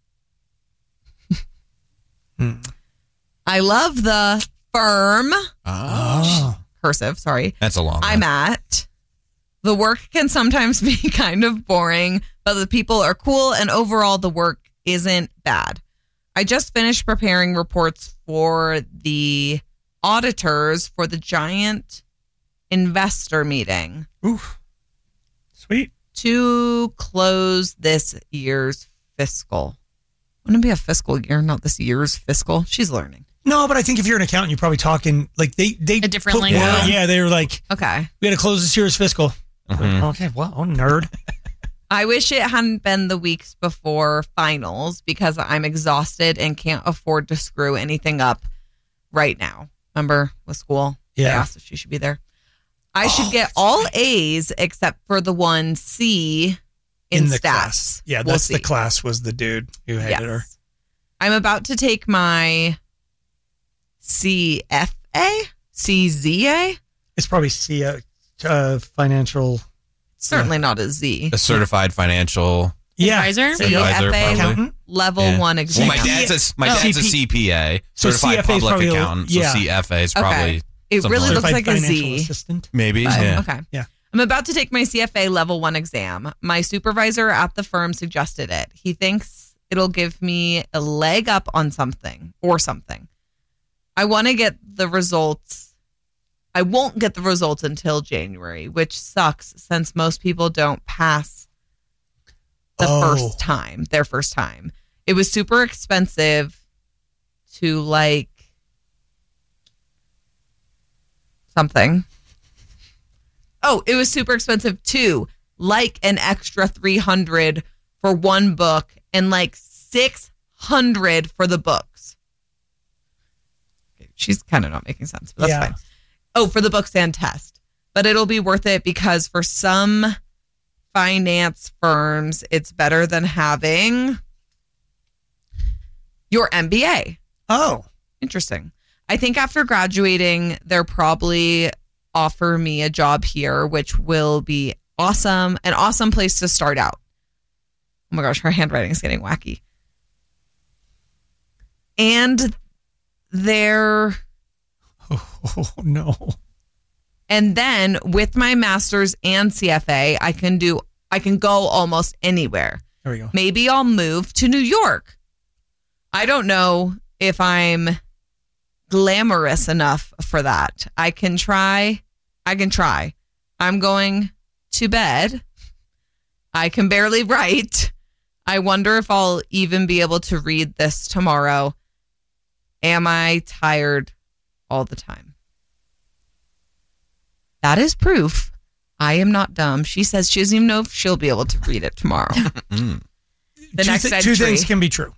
I love the firm. Oh. Cursive, sorry. That's a long one. I'm at. The work can sometimes be kind of boring, but the people are cool and overall the work isn't bad. I just finished preparing reports for the auditors for the giant investor meeting. Oof. Sweet. To close this year's fiscal. Wouldn't it be a fiscal year, not this year's fiscal? She's learning. No, but I think if you're an accountant, you're probably talking like they they A different put language. word- Yeah, they were like, Okay. we got to close this year's fiscal. Mhm. Okay, well, nerd. I wish it hadn't been the weeks before finals because I'm exhausted and can't afford to screw anything up right now. Remember with school? Yeah. I asked if she should be there. I should get all A's except for the one C in, the stats. class. Yeah, We'll that's the see. class was the dude who hated Yes. her. I'm about to take my C F A? C Z A? It's probably C uh, uh, financial. Certainly not a Z. a certified financial Yeah. Advisor? C F advisor, A probably. level Yeah. one Well, exam. my dad's a, my Oh. dad's a C P C P A, So certified C F A is public probably a- accountant. yeah. So C F A is Okay. probably It something really like looks Certified like a financial Z. assistant. maybe. But, Yeah. Okay. Yeah. I'm about to take my C F A level one exam. My supervisor at the firm suggested it. He thinks it'll give me a leg up on something or something. I want to get the results. I won't get the results until January, which sucks since most people don't pass the Oh. first time, their first time. It was super expensive to like something. Oh, it was super expensive too. Like an extra three hundred for one book and like six hundred for the books. Okay, she's kind of not making sense, but that's Yeah. fine. Oh, for the books and test. But it'll be worth it because for some finance firms, it's better than having your M B A. Oh. Interesting. I think after graduating, they'll probably offer me a job here, which will be awesome. An awesome place to start out. Oh my gosh, her handwriting is getting wacky. And they're Oh, no. and then with my master's and C F A, I can do I can go almost anywhere. There we go. Maybe I'll move to New York. I don't know if I'm glamorous enough for that. I can try. I can try. I'm going to bed. I can barely write. I wonder if I'll even be able to read this tomorrow. Am I tired all the time? That is proof I am not dumb. She says she doesn't even know if she'll be able to read it tomorrow. Mm. The two, next thi- entry. two things can be true.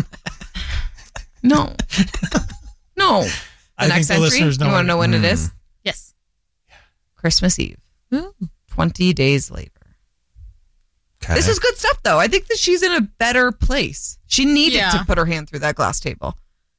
No. No. The I next think the entry. listeners know You want to it. know when it Mm. is? Yes. Christmas Eve. twenty days later. Okay. This is good stuff, though. I think that she's in a better place. She needed Yeah. to put her hand through that glass table.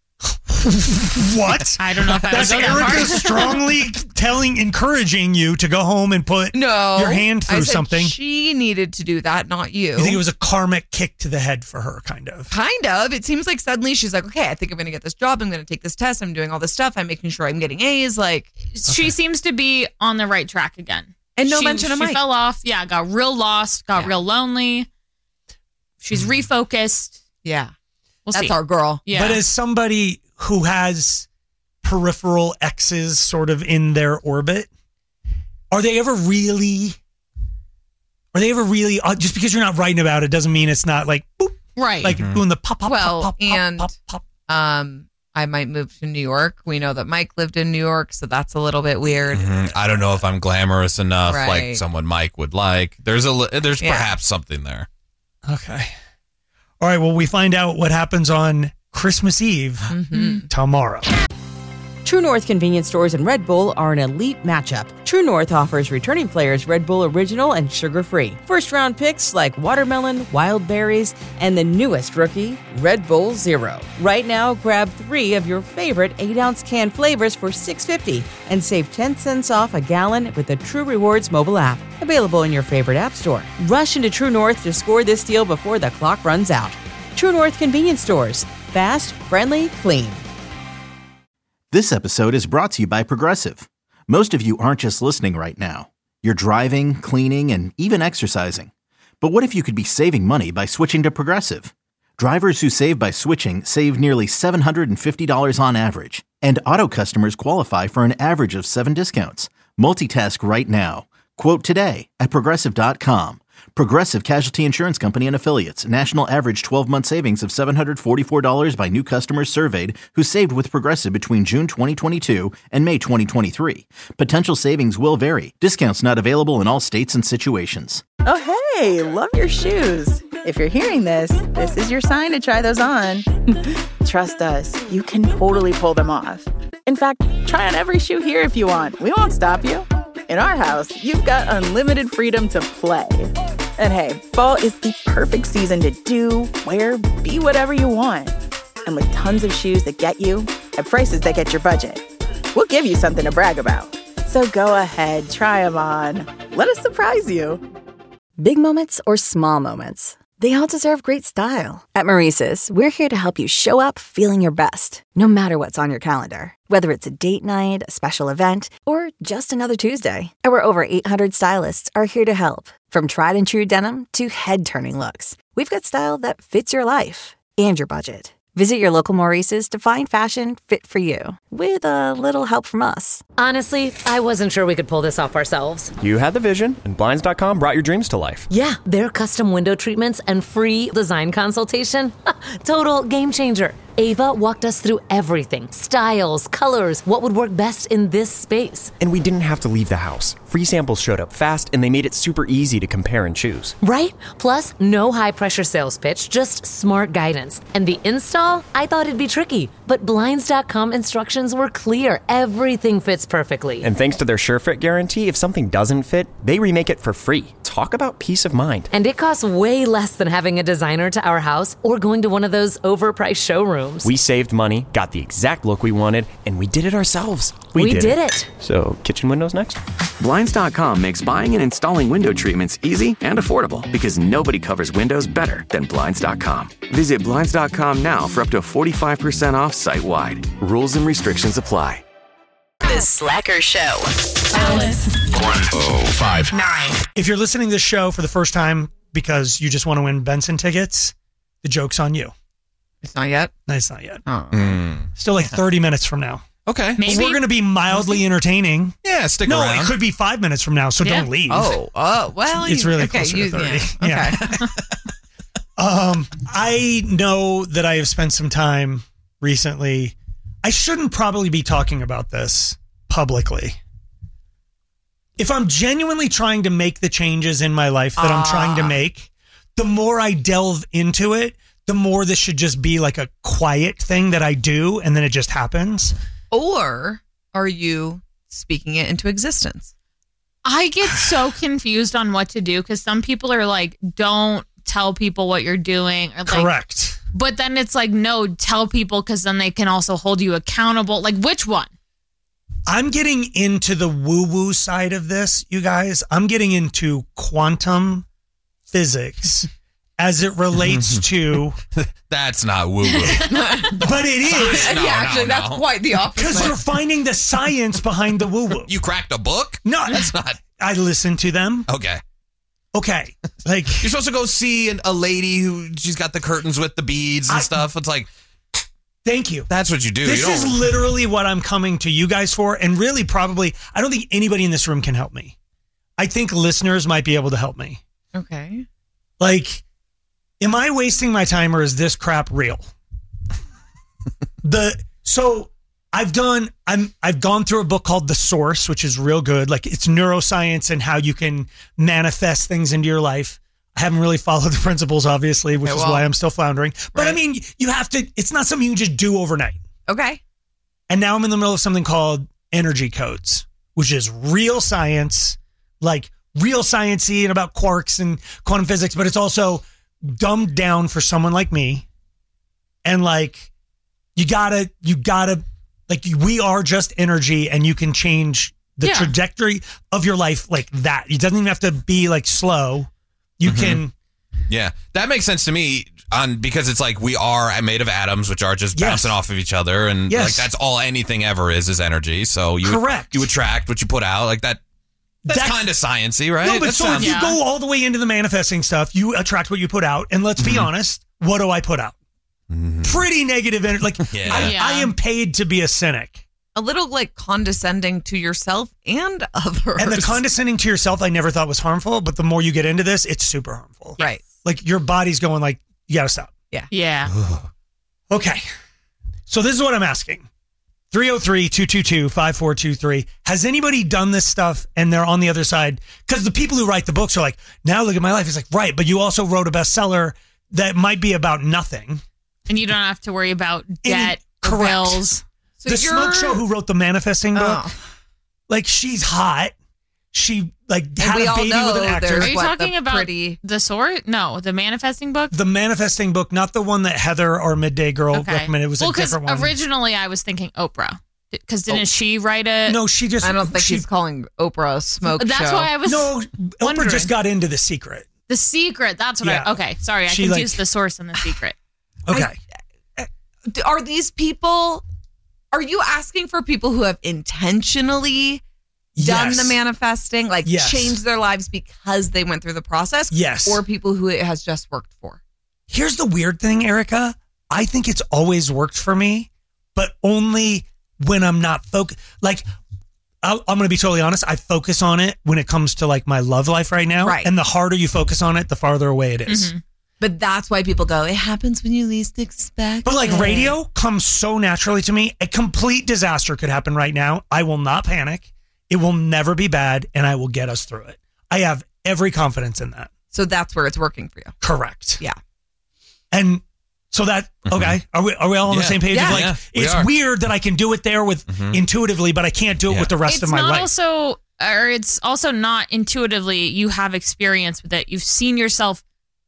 What? I don't know if I would That's go that Erica far. strongly telling, encouraging you to go home and put No. your hand I through said something. She needed to do that, not you. You think it was a karmic kick to the head for her, kind of? Kind of. It seems like suddenly she's like, okay, I think I'm going to get this job. I'm going to take this test. I'm doing all this stuff. I'm making sure I'm getting A's. Like, She seems to be on the right track again. And no she, mention of she Mike. fell off. Yeah, got real lost, got Yeah. real lonely. She's refocused. yeah. We'll That's see. our girl. Yeah. But as somebody who has peripheral X's sort of in their orbit, are they ever really Are they ever really, uh, just because you're not writing about it doesn't mean it's not like, boop, right. like Mm-hmm. doing the pop, pop, well, pop, pop, and pop, pop, pop. um, I might move to New York. We know that Mike lived in New York, so that's a little bit weird. Mhm. I don't know if I'm glamorous enough, Right. like someone Mike would like. There's a, li- there's Yeah. perhaps something there. Okay. All right. Well, we find out what happens on Christmas Eve Mm-hmm. tomorrow. True North convenience stores and Red Bull are an elite matchup. True North offers returning players Red Bull Original and sugar-free. First-round picks like watermelon, wild berries, and the newest rookie, Red Bull Zero. Right now, grab three of your favorite eight-ounce can flavors for six dollars and fifty cents and save ten cents off a gallon with the True Rewards mobile app. Available in your favorite app store. Rush into True North to score this deal before the clock runs out. True North convenience stores. Fast, friendly, clean. This episode is brought to you by Progressive. Most of you aren't just listening right now. You're driving, cleaning, and even exercising. But what if you could be saving money by switching to Progressive? Drivers who save by switching save nearly seven hundred fifty dollars on average. And auto customers qualify for an average of seven discounts. Multitask right now. Quote today at Progressive dot com. Progressive Casualty Insurance Company and Affiliates. National average twelve-month savings of seven hundred forty-four dollars by new customers surveyed who saved with Progressive between June twenty twenty-two and May twenty twenty-three. Potential savings will vary. Discounts not available in all states and situations. Oh, hey, love your shoes. If you're hearing this, this is your sign to try those on. Trust us, you can totally pull them off. In fact, try on every shoe here if you want. We won't stop you. In our house, you've got unlimited freedom to play. And hey, fall is the perfect season to do, wear, be whatever you want. And with tons of shoes that get you, at prices that get your budget, we'll give you something to brag about. So go ahead, try them on. Let us surprise you. Big moments or small moments, they all deserve great style. At Maurice's, we're here to help you show up feeling your best, no matter what's on your calendar. Whether it's a date night, a special event, or just another Tuesday, our over eight hundred stylists are here to help. From tried and true denim to head-turning looks, we've got style that fits your life and your budget. Visit your local Maurice's to find fashion fit for you, with a little help from us. Honestly, I wasn't sure we could pull this off ourselves. You had the vision, and Blinds dot com brought your dreams to life. Yeah, their custom window treatments and free design consultation. Total game changer. Ava walked us through everything. Styles, colors, what would work best in this space. And we didn't have to leave the house. Free samples showed up fast, and they made it super easy to compare and choose. Right? Plus, no high-pressure sales pitch, just smart guidance. And the install? I thought it'd be tricky. But Blinds dot com instructions were clear. Everything fits perfectly. And thanks to their SureFit guarantee, if something doesn't fit, they remake it for free. Talk about peace of mind. And it costs way less than having a designer to our house or going to one of those overpriced showrooms. We saved money, got the exact look we wanted, and we did it ourselves. We, we did, did it. it. So, kitchen windows next? Blinds dot com makes buying and installing window treatments easy and affordable because nobody covers windows better than Blinds dot com. Visit Blinds dot com now for up to forty-five percent off site-wide. Rules and restrictions apply. The Slacker Show. Alice. one oh five. Nine. If you're listening to this show for the first time because you just want to win Benson tickets, the joke's on you. It's not yet? No, it's not yet. Oh. Mm. Still like thirty minutes from now. Okay. Maybe. We're going to be mildly entertaining. Yeah, stick no, around. No, it could be five minutes from now, so yeah. don't leave. Oh, oh, well. It's you, really okay, closer you, to thirty. Yeah. Yeah. Okay. um, I know that I have spent some time recently. I shouldn't probably be talking about this publicly. If I'm genuinely trying to make the changes in my life that ah. I'm trying to make, the more I delve into it, the more this should just be like a quiet thing that I do and then it just happens. Or are you speaking it into existence? I get so confused on what to do because some people are like, don't tell people what you're doing. Or like, correct. But then it's like, no, tell people because then they can also hold you accountable. Like, which one? I'm getting into the woo-woo side of this, you guys. I'm getting into quantum physics as it relates to... That's not woo-woo. But it is. No, yeah, actually, no, that's no. quite the opposite. Because we're finding the science behind the woo-woo. You cracked a book? No. That's not... I listened to them. Okay. Okay. Like you're supposed to go see an, a lady who, she's got the curtains with the beads and I, stuff. It's like... Thank you. That's what you do. This you is literally what I'm coming to you guys for. And really, probably, I don't think anybody in this room can help me. I think listeners might be able to help me. Okay. Like, am I wasting my time or is this crap real? the so I've done I'm I've gone through a book called The Source, which is real good. Like, it's neuroscience and how you can manifest things into your life. I haven't really followed the principles, obviously, which Okay, is well, why I'm still floundering. But I right. mean, you have to, it's not something you can just do overnight. Okay. And now I'm in the middle of something called energy codes, which is real science, like real sciencey and about quarks and quantum physics, but it's also dumbed down for someone like me. And like, you gotta, you gotta, like, we are just energy and you can change the Yeah. trajectory of your life like that. It doesn't even have to be like slow. You Mhm. can. Yeah, that makes sense to me on because it's like we are made of atoms, which are just Yes. bouncing off of each other, and Yes. like that's all anything ever is is energy. So you Correct. you attract what you put out, like that. That's That- kind of sciencey, right? No, but That so sounds- if you go all the way into the manifesting stuff, you attract what you put out. And let's be honest, what do I put out? Pretty negative energy. Like, Yeah. I, Yeah. I am paid to be a cynic. A little like condescending to yourself and others. And the condescending to yourself, I never thought was harmful. But the more you get into this, it's super harmful. Right. Like, your body's going like, you got to stop. Yeah. Yeah. Okay. So this is what I'm asking. three oh three, two two two, five four two three. Has anybody done this stuff and they're on the other side? Because the people who write the books are like, now look at my life. It's like, right, but you also wrote a bestseller that might be about nothing. And you don't have to worry about debt, or Correct. bills. So the you're- Smoke Show who wrote the manifesting book, Oh. like, she's hot. She like And had we a all baby know with an actor. there's Are you what, talking the about pretty- the sort? No, the manifesting book. The manifesting book, not the one that Heather, our midday girl, Okay. recommended. It was well, a different one. originally I was thinking Oprah, because didn't Oh. she write it? No, she just. I don't think she, he's calling Oprah a smoke That's show. why I was. No, wondering. Oprah just got into The Secret. The Secret. That's what Yeah. I. Okay, sorry, I She, confused like- the source and the secret. Okay. Are these people, are you asking for people who have intentionally done Yes. the manifesting, like Yes. changed their lives because they went through the process? Yes. Or people who it has just worked for? Here's the weird thing, Erica. I think it's always worked for me, but only when I'm not focused. Like, I'll, I'm going to be totally honest. I focus on it when it comes to like my love life right now. Right. And the harder you focus on it, the farther away it is. Mhm. But that's why people go, it happens when you least expect But like it. radio comes so naturally to me. A complete disaster could happen right now. I will not panic. It will never be bad, and I will get us through it. I have every confidence in that. So that's where it's working for you. Correct. Yeah. And so that, okay, are we, are we all on the Yeah. same page? Yeah. Of like, Yeah, we it's are. weird that I can do it there with Mhm. intuitively, but I can't do it Yeah. with the rest It's of my not life. also, or it's also not intuitively. You have experience with it. You've seen yourself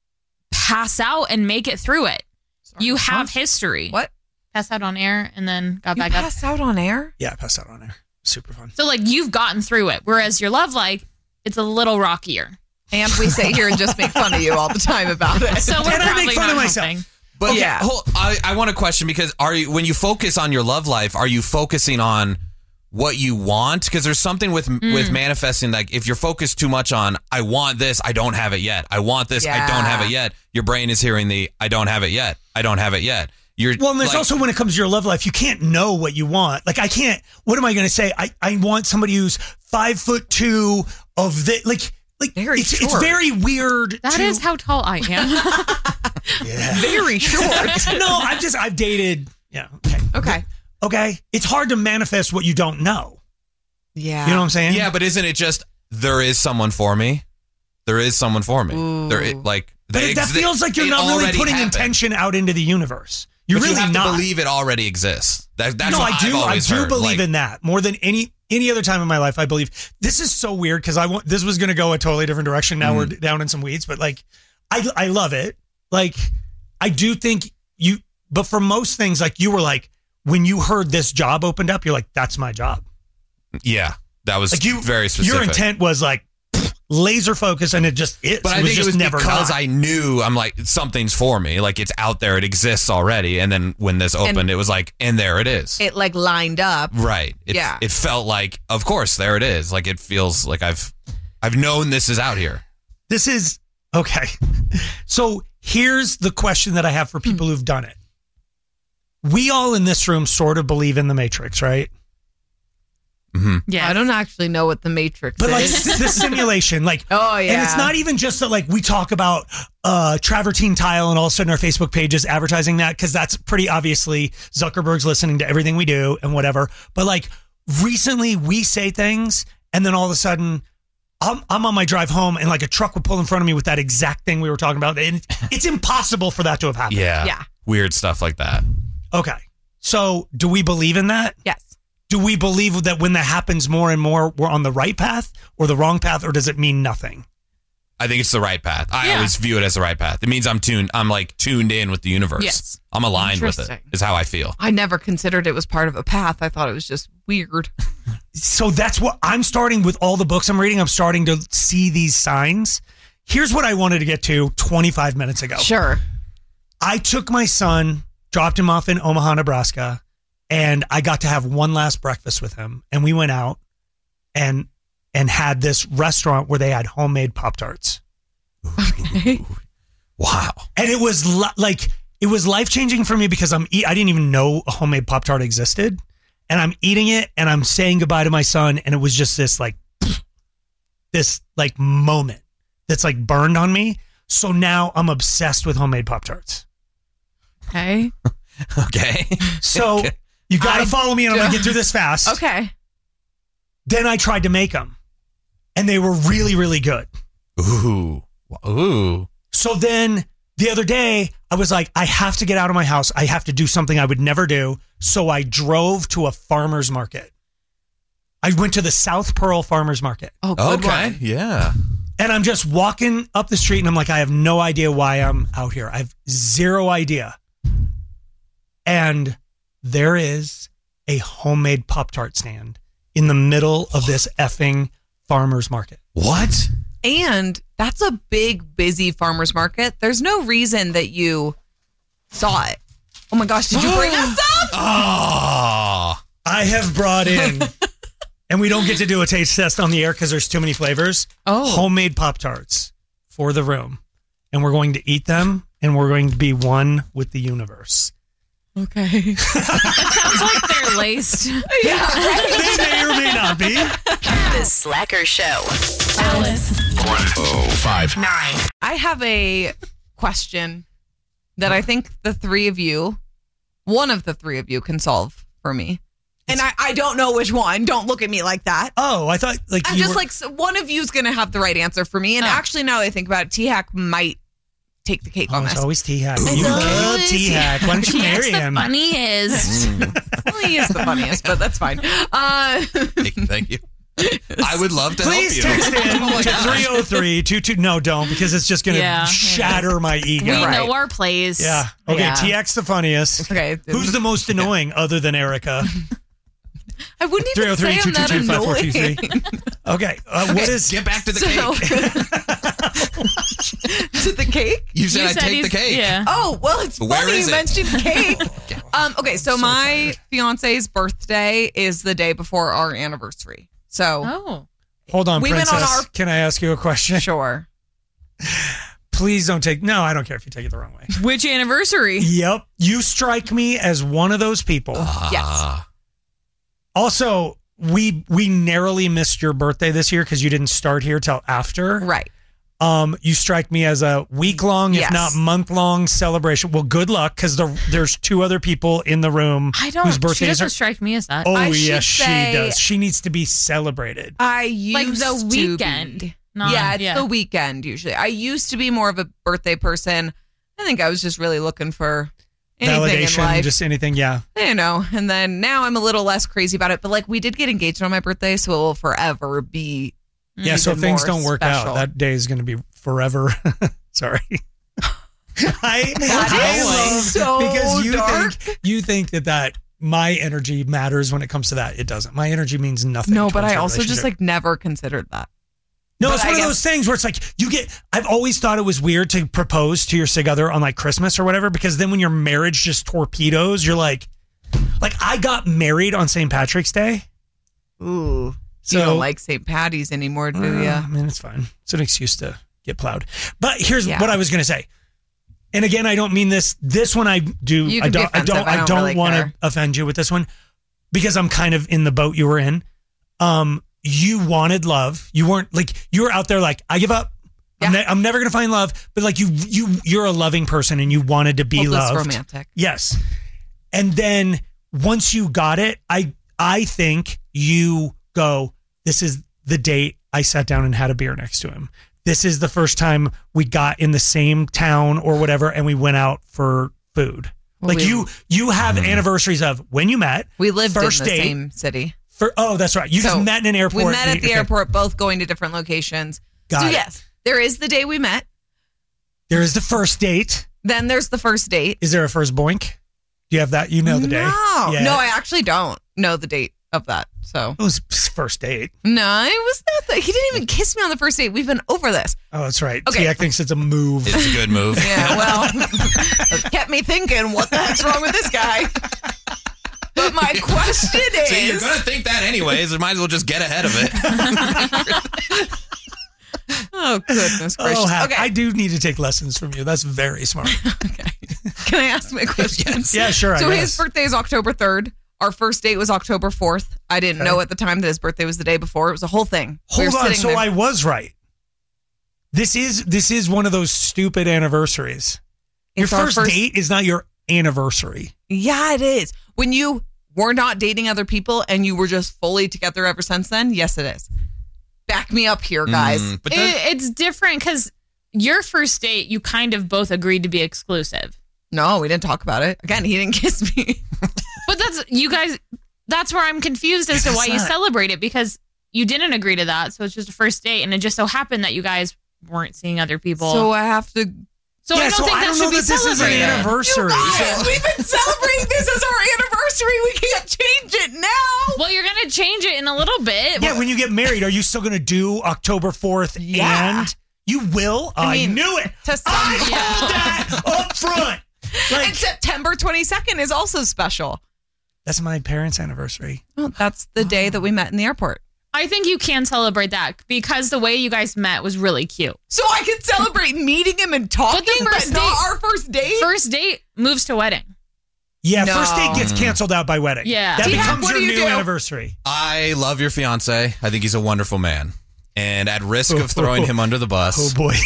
pass out and make it through it. You have history. What? Pass out on air and then got You back up. passed out on air? yeah, I passed out on there. Super fun. So like you've gotten through it, whereas your love life, it's a little rockier. And we sit here and just make fun of you all the time about it. So we're And I probably make fun not of myself. helping. But Okay. yeah, hold, I, I want a question because are you when you focus on your love life, are you focusing on what you want? Because there's something with Mm. with manifesting, like if you're focused too much on I want this, I don't have it yet. I want this, I don't have it yet. Your brain is hearing the I don't have it yet. I don't have it yet. You're Well, and there's like- also when it comes to your love life, you can't know what you want. Like, I can't, what am I going to say? I, I want somebody who's five foot two of the, like, like Very it's, it's short. very weird. That to, is how tall I am. yeah. Very short. No, I've just, I've dated, yeah, okay. Okay. Okay. It's hard to manifest what you don't know. Yeah. You know what I'm saying? Yeah, but isn't it just there is someone for me? There is someone for me. Ooh. There is, like But they that exi- feels like you're it not really already putting happened. intention out into the universe. You're But really you have not. to believe it already exists. That, that's no, what I do. I've I always do heard. believe Like, in that more than any any other time in my life. I believe this is so weird because I want this was going to go a totally different direction. Now Mm. we're down in some weeds, but like, I I love it. Like, I do think you. But for most things, like you were like when you heard this job opened up, you're like, that's my job. Yeah, that was Like you, very specific. Your intent was like laser focus, and it just is. But it I was think just it was never because not. I knew I'm like something's for me. Like it's out there, it exists already. And then when this opened, And- it was like, and there it is. It like lined up. Right. It, Yeah. It felt like, of course, there it is. Like it feels like I've, I've known this is out here. This is okay. So here's the question that I have for people who've done it. We all in this room sort of believe in the Matrix, right? Mm-hmm. Yeah, I don't actually know what the Matrix But like is. the simulation, like, oh yeah, and it's not even just that like we talk about uh, travertine tile and all of a sudden our Facebook page is advertising that because that's pretty obviously Zuckerberg's listening to everything we do and whatever. But like recently we say things and then all of a sudden I'm, I'm on my drive home and like a truck would pull in front of me with that exact thing we were talking about. And it's impossible for that to have happened. Yeah. Yeah. Weird stuff like that. Okay. So do we believe in that? Yes. Do we believe that when that happens more and more, we're on the right path or the wrong path, or does it mean nothing? I think it's the right path. I Yeah. always view it as the right path. It means I'm tuned. I'm like tuned in with the universe. Yes. I'm aligned with it. Interesting. Is how I feel. I never considered it was part of a path. I thought it was just weird. So that's what I'm starting with all the books I'm reading. I'm starting to see these signs. Here's what I wanted to get to twenty-five minutes ago. Sure. I took my son, dropped him off in Omaha, Nebraska, and I got to have one last breakfast with him. And we went out and and had this restaurant where they had homemade Pop-Tarts. Okay. Wow. And it was li- like, it was life-changing for me because I'm eat- I didn't even know a homemade Pop-Tart existed. And I'm eating it and I'm saying goodbye to my son. And it was just this like, this like moment that's like burned on me. So now I'm obsessed with homemade Pop-Tarts. Okay. Okay. So you got to I follow me and I'm going to don't- get through this fast. Okay. Then I tried to make them and they were really, really good. Ooh. Ooh. So then the other day I was like, I have to get out of my house. I have to do something I would never do. So I drove to a farmer's market. I went to the South Pearl Farmer's Market. Oh, good Okay. one. Yeah. And I'm just walking up the street and I'm like, I have no idea why I'm out here. I have zero idea. And there is a homemade Pop-Tart stand in the middle of this effing farmer's market. What? And that's a big, busy farmer's market. There's no reason that you saw it. Oh my gosh, did you bring us some? Oh. I have brought in, and we don't get to do a taste test on the air because there's too many flavors, Oh. homemade Pop-Tarts for the room. And we're going to eat them and we're going to be one with the universe. Okay. It sounds like they're laced. Yeah. They may or may not be. The Slacker Show. Alice. Oh, five. Nine. I have a question that I think the three of you, one of the three of you can solve for me. And I, I don't know which one. Don't look at me like that. Oh, I thought like I'm you just were- like, so one of you is going to have the right answer for me. And Oh. actually, now that I think about it, T-Hack might take the cake Oh, on it's this. always T-Hack. It's You always love T-Hack. Why don't you Yes, marry the him? funniest. Well, he is the funniest, but that's fine. Uh, Thank, thank you. I would love to Please help you. text in Oh my to gosh. three oh three two two. No, don't, because it's just going to Yeah. shatter my ego. We Right. know our plays. Yeah. Okay, Yeah. T-Hack's the funniest. okay. Who's the most annoying other than Erica? I wouldn't even say I'm that annoying. Okay, uh, what Okay, is... get back to the So- cake. to the cake? You said You I'd said take the he's- cake. Yeah. Oh, well, it's Where funny is you it? mentioned cake. um, okay, so, my fiance's birthday is the day before our anniversary. So, Oh. Hold on, We went Princess. on our- Can I ask you a question? sure. Please don't take... No, I don't care if you take it the wrong way. Which anniversary? Yep. You strike me as one of those people. Ah. Also, we we narrowly missed your birthday this year because you didn't start here till after. Right. Um, you strike me as a week long, Yes. if not month long celebration. Well, good luck because the, there's two other people in the room I don't. whose She birthdays doesn't are. strike me as that. Oh I yes, should she say- does. She needs to be celebrated. I used Like the to weekend. be. Not- yeah, it's yeah. the weekend usually. I used to be more of a birthday person. I think I was just really looking for anything in Validation, life. just anything. Yeah. you know, and then now I'm a little less crazy about it. But like we did get engaged on my birthday, so it will forever be. Yeah. So if even things more don't work special. out, that day is going to be forever. Sorry. I, That I is love so because you dark. think you think that that my energy matters when it comes to that. It doesn't. My energy means nothing. No, but towards I our also just relationship. like never considered that. No, But it's I one of guess- those things where it's like you get. I've always thought it was weird to propose to your sig other on like Christmas or whatever, because then when your marriage just torpedoes, you're like, like I got married on Saint Patrick's Day. Ooh, So you don't like Saint Patty's anymore, do uh, you? I mean, it's fine. It's an excuse to get plowed. But here's Yeah. what I was going to say. And again, I don't mean this. This one I do. You I can be don't. I offensive. don't. I I don't don't really want care. to offend you with this one because I'm kind of in the boat you were in. um, you wanted love. You weren't like, you were out there like, I give up. Yeah. I'm, ne- I'm never going to find love. But like you, you, you're a loving person and you wanted to be Hopeless loved. romantic. Yes. And then once you got it, I, I think you go, this is the date I sat down and had a beer next to him. This is the first time we got in the same town or whatever, and we went out for food. Like we, you, you have mm. anniversaries of when you met. We lived first in the date, same city. For, oh, that's right. You so just met in an airport. We met at the okay. airport, both going to different locations. Got so it. yes, there is the day we met. There is the first date. Then there's the first date. Is there a first boink? Do you have that? You know the no. day? No, yeah. no, I actually don't know the date of that. So it was first date. No, it was not that. He didn't even kiss me on the first date. We've been over this. Oh, that's right. Okay. T X thinks it's a move. It's a good move. Yeah, well, it kept me thinking, what the heck's wrong with this guy? But my question is... So you're going to think that anyways. You might as well just get ahead of it. Oh, goodness gracious. Oh, Hap, okay. I do need to take lessons from you. That's very smart. Okay. Can I ask my questions? Yeah, sure. So I his birthday is October third. Our first date was October fourth. I didn't Okay. know at the time that his birthday was the day before. It was a whole thing. We Hold were on. sitting So there. I was right. This is this is one of those stupid anniversaries. Your It's our first, first- date is not your anniversary. Yeah, it is. When you were not dating other people and you were just fully together ever since then, yes, it is. Back me up here, guys. Mm, but It, then, it's different because your first date, you kind of both agreed to be exclusive. No, we didn't talk about it. Again, he didn't kiss me. But that's, you guys, that's where I'm confused as to That's why you not- celebrate it because you didn't agree to that. So it's just a first date. And it just so happened that you guys weren't seeing other people. So I have to... So yeah, I don't so think I that don't should know be that this is an celebrated. anniversary. You guys, we've been celebrating this as our anniversary. We can't change it now. Well, you're going to change it in a little bit. Yeah, when you get married, are you still going to do October fourth? Yeah. And you will? I I, mean, knew it. To some, I called that up front. Like, and September twenty-second is also special. that's my parents' anniversary. Well, that's the day that we met in the airport. I think you can celebrate that because the way you guys met was really cute. So I can celebrate meeting him and talking, But the first but not date- our first date? First date moves to wedding. Yeah, No. first date gets canceled out by wedding. Yeah. That T-Hack, becomes what your do you new do? anniversary. I love your fiance. I think he's a wonderful man. And at risk of throwing him under the bus, Oh, boy.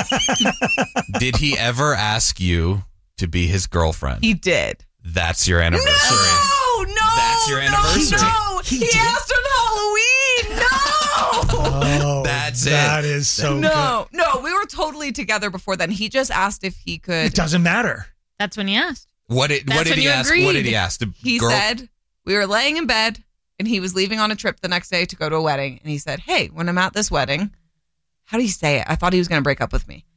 did he ever ask you to be his girlfriend? He did. That's your anniversary. No, no. That's your anniversary. No, no. He He, did. asked on Halloween. No. Oh, That's it. That is so no, no. We were totally together before then. He just asked if he good. It could. doesn't matter. That's when he asked. What did That's what did when he you ask? agreed. What did he ask? The He girl- said we were laying in bed and he was leaving on a trip the next day to go to a wedding. And he said, "Hey, when I'm at this wedding," how do you say it? I thought he was going to break up with me.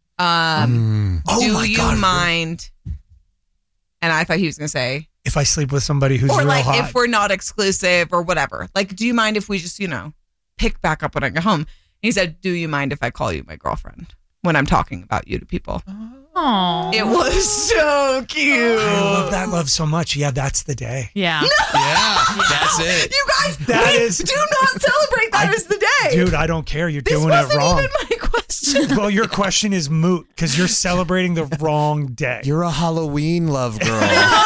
Um, Oh, do my you God. mind? And I thought he was going to say, If I sleep with somebody who's or real like hot. if we're not exclusive or whatever. Like, do you mind if we just, you know, pick back up when I get home? And he said, "Do you mind if I call you my girlfriend when I'm talking about you to people?" Aww. It was so cute. I love that love so much. Yeah, that's the day. Yeah. Yeah, that's it. You guys, That we is- do not celebrate that I- as the day. Dude, I don't care. You're this doing wasn't it wrong. even my question. Well, your question is moot because you're celebrating the wrong day. You're a Halloween love girl.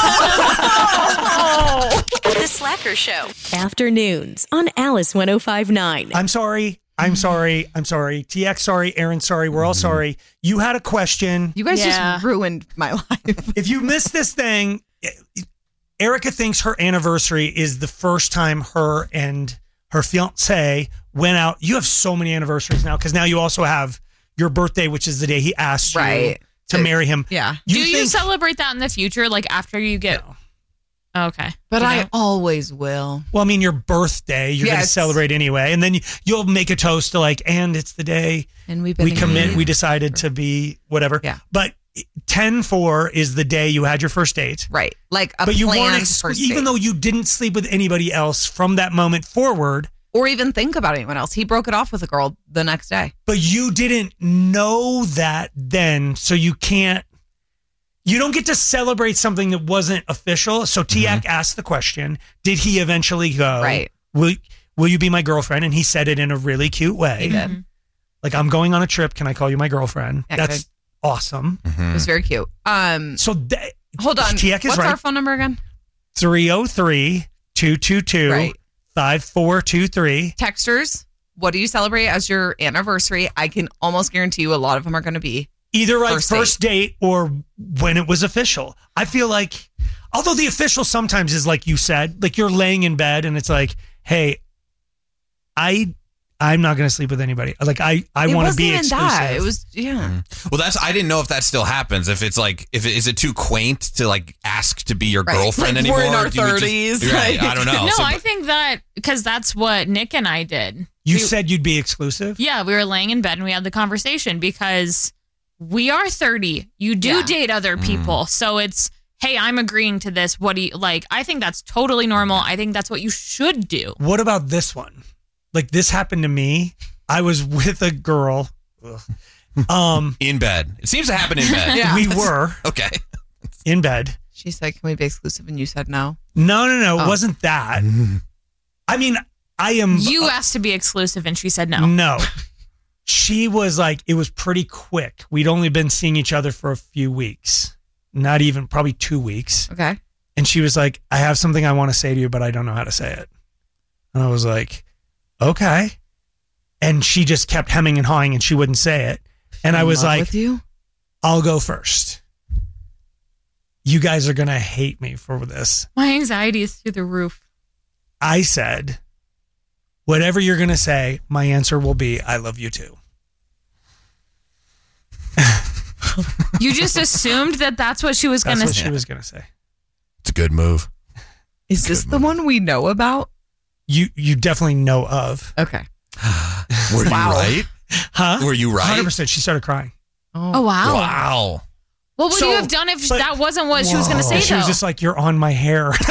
The Slacker Show. Afternoons on Alice one oh five point nine. I'm sorry. I'm sorry. I'm sorry. T X sorry. Aaron sorry. We're all sorry. You had a question. You guys Yeah. just ruined my life. If you missed this thing, Erica thinks her anniversary is the first time her and her fiance went out. You have so many anniversaries now because now you also have your birthday, which is the day he asked you Right. to marry him. Yeah. You Do you think- celebrate that in the future, like after you get? No. Okay. But You I know? always will. Well, I mean, your birthday, you're going to Yes. celebrate anyway. And then you, you'll make a toast to like, and it's the day And we've been we commit, engaged. we decided to be whatever. Yeah. But ten four is the day you had your first date. Right. Like a But you weren't, planned ex- first even date. though you didn't sleep with anybody else from that moment forward, or even think about anyone else. He broke it off with a girl the next day. but you didn't know that then. So you can't, you don't get to celebrate something that wasn't official. So Tiak asked the question, did he eventually go, Right. will, will you be my girlfriend? And he said it in a really cute way. He did. Like, I'm going on a trip. Can I call you my girlfriend? Yeah, That's good. awesome. It was very cute. Um, So that, hold on. Tiak is What's right. our phone number again? three oh three, two two two, Right. five four two three. Texters, what do you celebrate as your anniversary? I can almost guarantee you a lot of them are going to be either like first, first date. date or when it was official. I feel like, although the official sometimes is like you said, like you're laying in bed and it's like, hey, I, I'm not going to sleep with anybody. Like I, I want to be exclusive. That. It was, yeah. Mm-hmm. Well, that's, I didn't know if that still happens. If it's like, if it, is it too quaint to like ask to be your right. girlfriend like anymore? We're in our Do you thirties. Just, right, I don't know. No, So, I think that because that's what Nick and I did. You we, said you'd be exclusive? Yeah, we were laying in bed and we had the conversation because we are thirty. You do Yeah. date other people. Mm. So it's, hey, I'm agreeing to this. What do you like? I think that's totally normal. I think that's what you should do. What about this one? Like this happened to me. I was with a girl. Um, in bed. It seems to happen in bed. Yeah. We were. Okay. In bed. She said, can we be exclusive? And you said no. No, no, no. Oh. It wasn't that. I mean, I am. You uh, asked to be exclusive and she said no. No. She was like, it was pretty quick. We'd only been seeing each other for a few weeks. Not even, probably two weeks. Okay. And she was like, I have something I want to say to you, but I don't know how to say it. And I was like, okay. And she just kept hemming and hawing and she wouldn't say it. And I was love like, with you? I'll go first. You guys are going to hate me for this. My anxiety is through the roof. I said, whatever you're going to say, my answer will be, I love you too. You just assumed that that's what she was going That's to what say. she was going to say. It's a good move. Is this the one we know about? You you definitely know of. Okay. Were Wow. you right? Huh? Were you right? one hundred percent. She started crying. Oh, wow. Wow. What would So, you have done if but- that wasn't what she was going to say, And she though? was just like, you're on my hair. And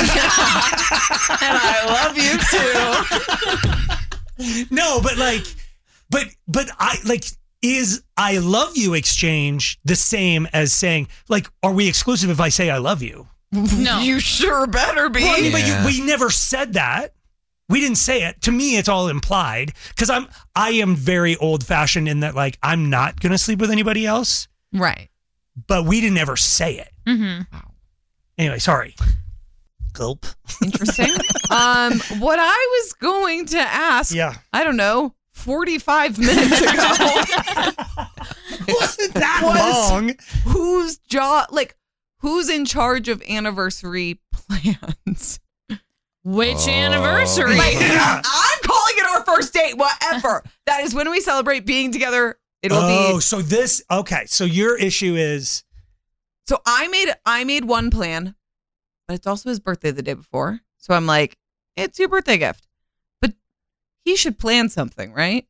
I love you too. No, but like, but, but I like, is I love you exchange the same as saying, like, are we exclusive if I say I love you? No. You sure better be. Well, I mean, Yeah. but you, we never said that. We didn't say it. To me, it's all implied because I'm, I am very old fashioned in that, like, I'm not going to sleep with anybody else, Right. but we didn't ever say it. Mm-hmm. Anyway, sorry. Gulp. Interesting. um, what I was going to ask, Yeah. I don't know, forty-five minutes ago. Wasn't that was long? Whose job, like, who's in charge of anniversary plans? Which Oh. anniversary? Like, I'm calling it our first date, whatever. That is when we celebrate being together. It'll Oh, be. so this, okay. So your issue is, So I made I made one plan, but it's also his birthday the day before. So I'm like, it's your birthday gift, but he should plan something, right?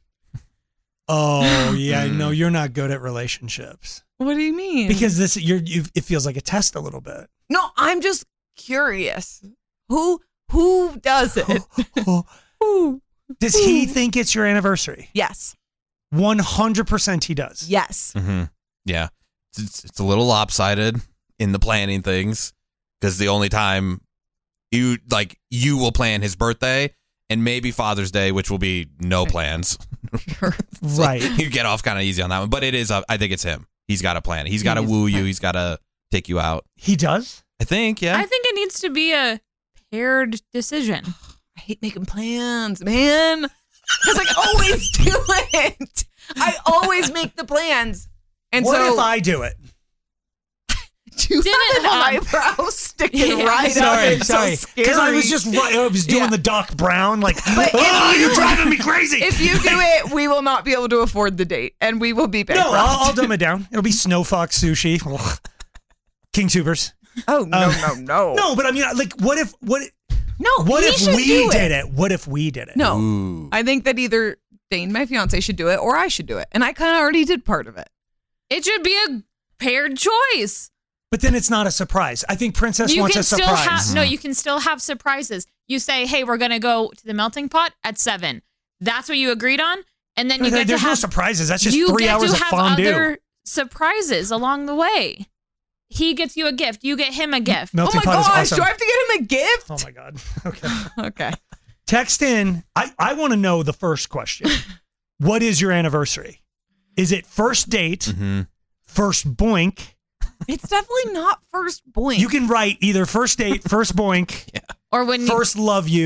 oh, yeah, no, you're not good at relationships. What do you mean? Because this, you're, you, it feels like a test a little bit. No, I'm just curious. Who who does it? Who? Does he think it's your anniversary? Yes. one hundred percent he does. Yes. Mm-hmm. Yeah. It's, it's a little lopsided in the planning things because the only time you like you will plan his birthday and maybe Father's Day, which will be no plans. So Right. you get off kind of easy on that one, but it is. Uh, I think it's him. He's got to plan it. He's got to woo you. He's got to take you out. He does? I think. Yeah. I think it needs to be a paired decision. I hate making plans, man. Because I always do it. I always make the plans. And what so if I do it? you Didn't, have an um, eyebrow sticking yeah. right Sorry, up. It's sorry. so Because I was scary. just, right- I was doing Yeah. the Doc Brown, like, But oh, if you're you- driving me crazy. If you do it, we will not be able to afford the date, and we will be no, bankrupt. I'll, I'll dumb it down. It'll be Snow Fox sushi. King Tubers. Oh no, Um, no, no, No, but I mean, like, what if, what, no. what he if should we do did it? What if we did it? No, Ooh. I think that either Dane, my fiance, should do it, or I should do it, and I kind of already did part of it. It should be a paired choice. But then it's not a surprise. I think Princess You wants can a still surprise. have no. You can still have surprises. You say, "Hey, we're gonna go to the melting pot at seven." That's what you agreed on, and then you There- get There's to no have surprises. That's just you three get hours to of have fondue. other surprises along the way. He gets you a gift. You get him a gift. Melting oh my pot gosh, is awesome. do I have to get him a gift? Oh my God. Okay. Okay. Text in. I, I want to know the first question. What is your anniversary? Is it first date, Mm-hmm. first boink? It's definitely not first boink. You can write either first date, first boink, Or when you, first love you,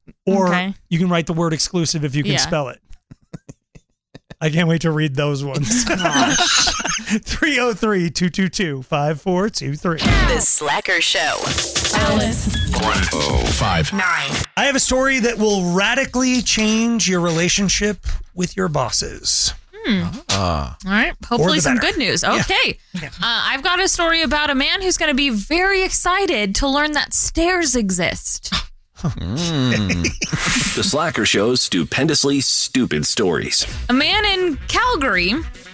Or Okay. you can write the word exclusive if you can Yeah. spell it. I can't wait to read those ones. three oh three, two two two, five four two three. The Slacker Show. Alice. one oh five. Nine. I have a story that will radically change your relationship with your bosses. Hmm. Uh, All right. Hopefully the some better. good news. Yeah. Okay. Uh, I've got a story about a man who's going to be very excited to learn that stairs exist. The Slacker Show's stupendously stupid stories. A man in Calgary.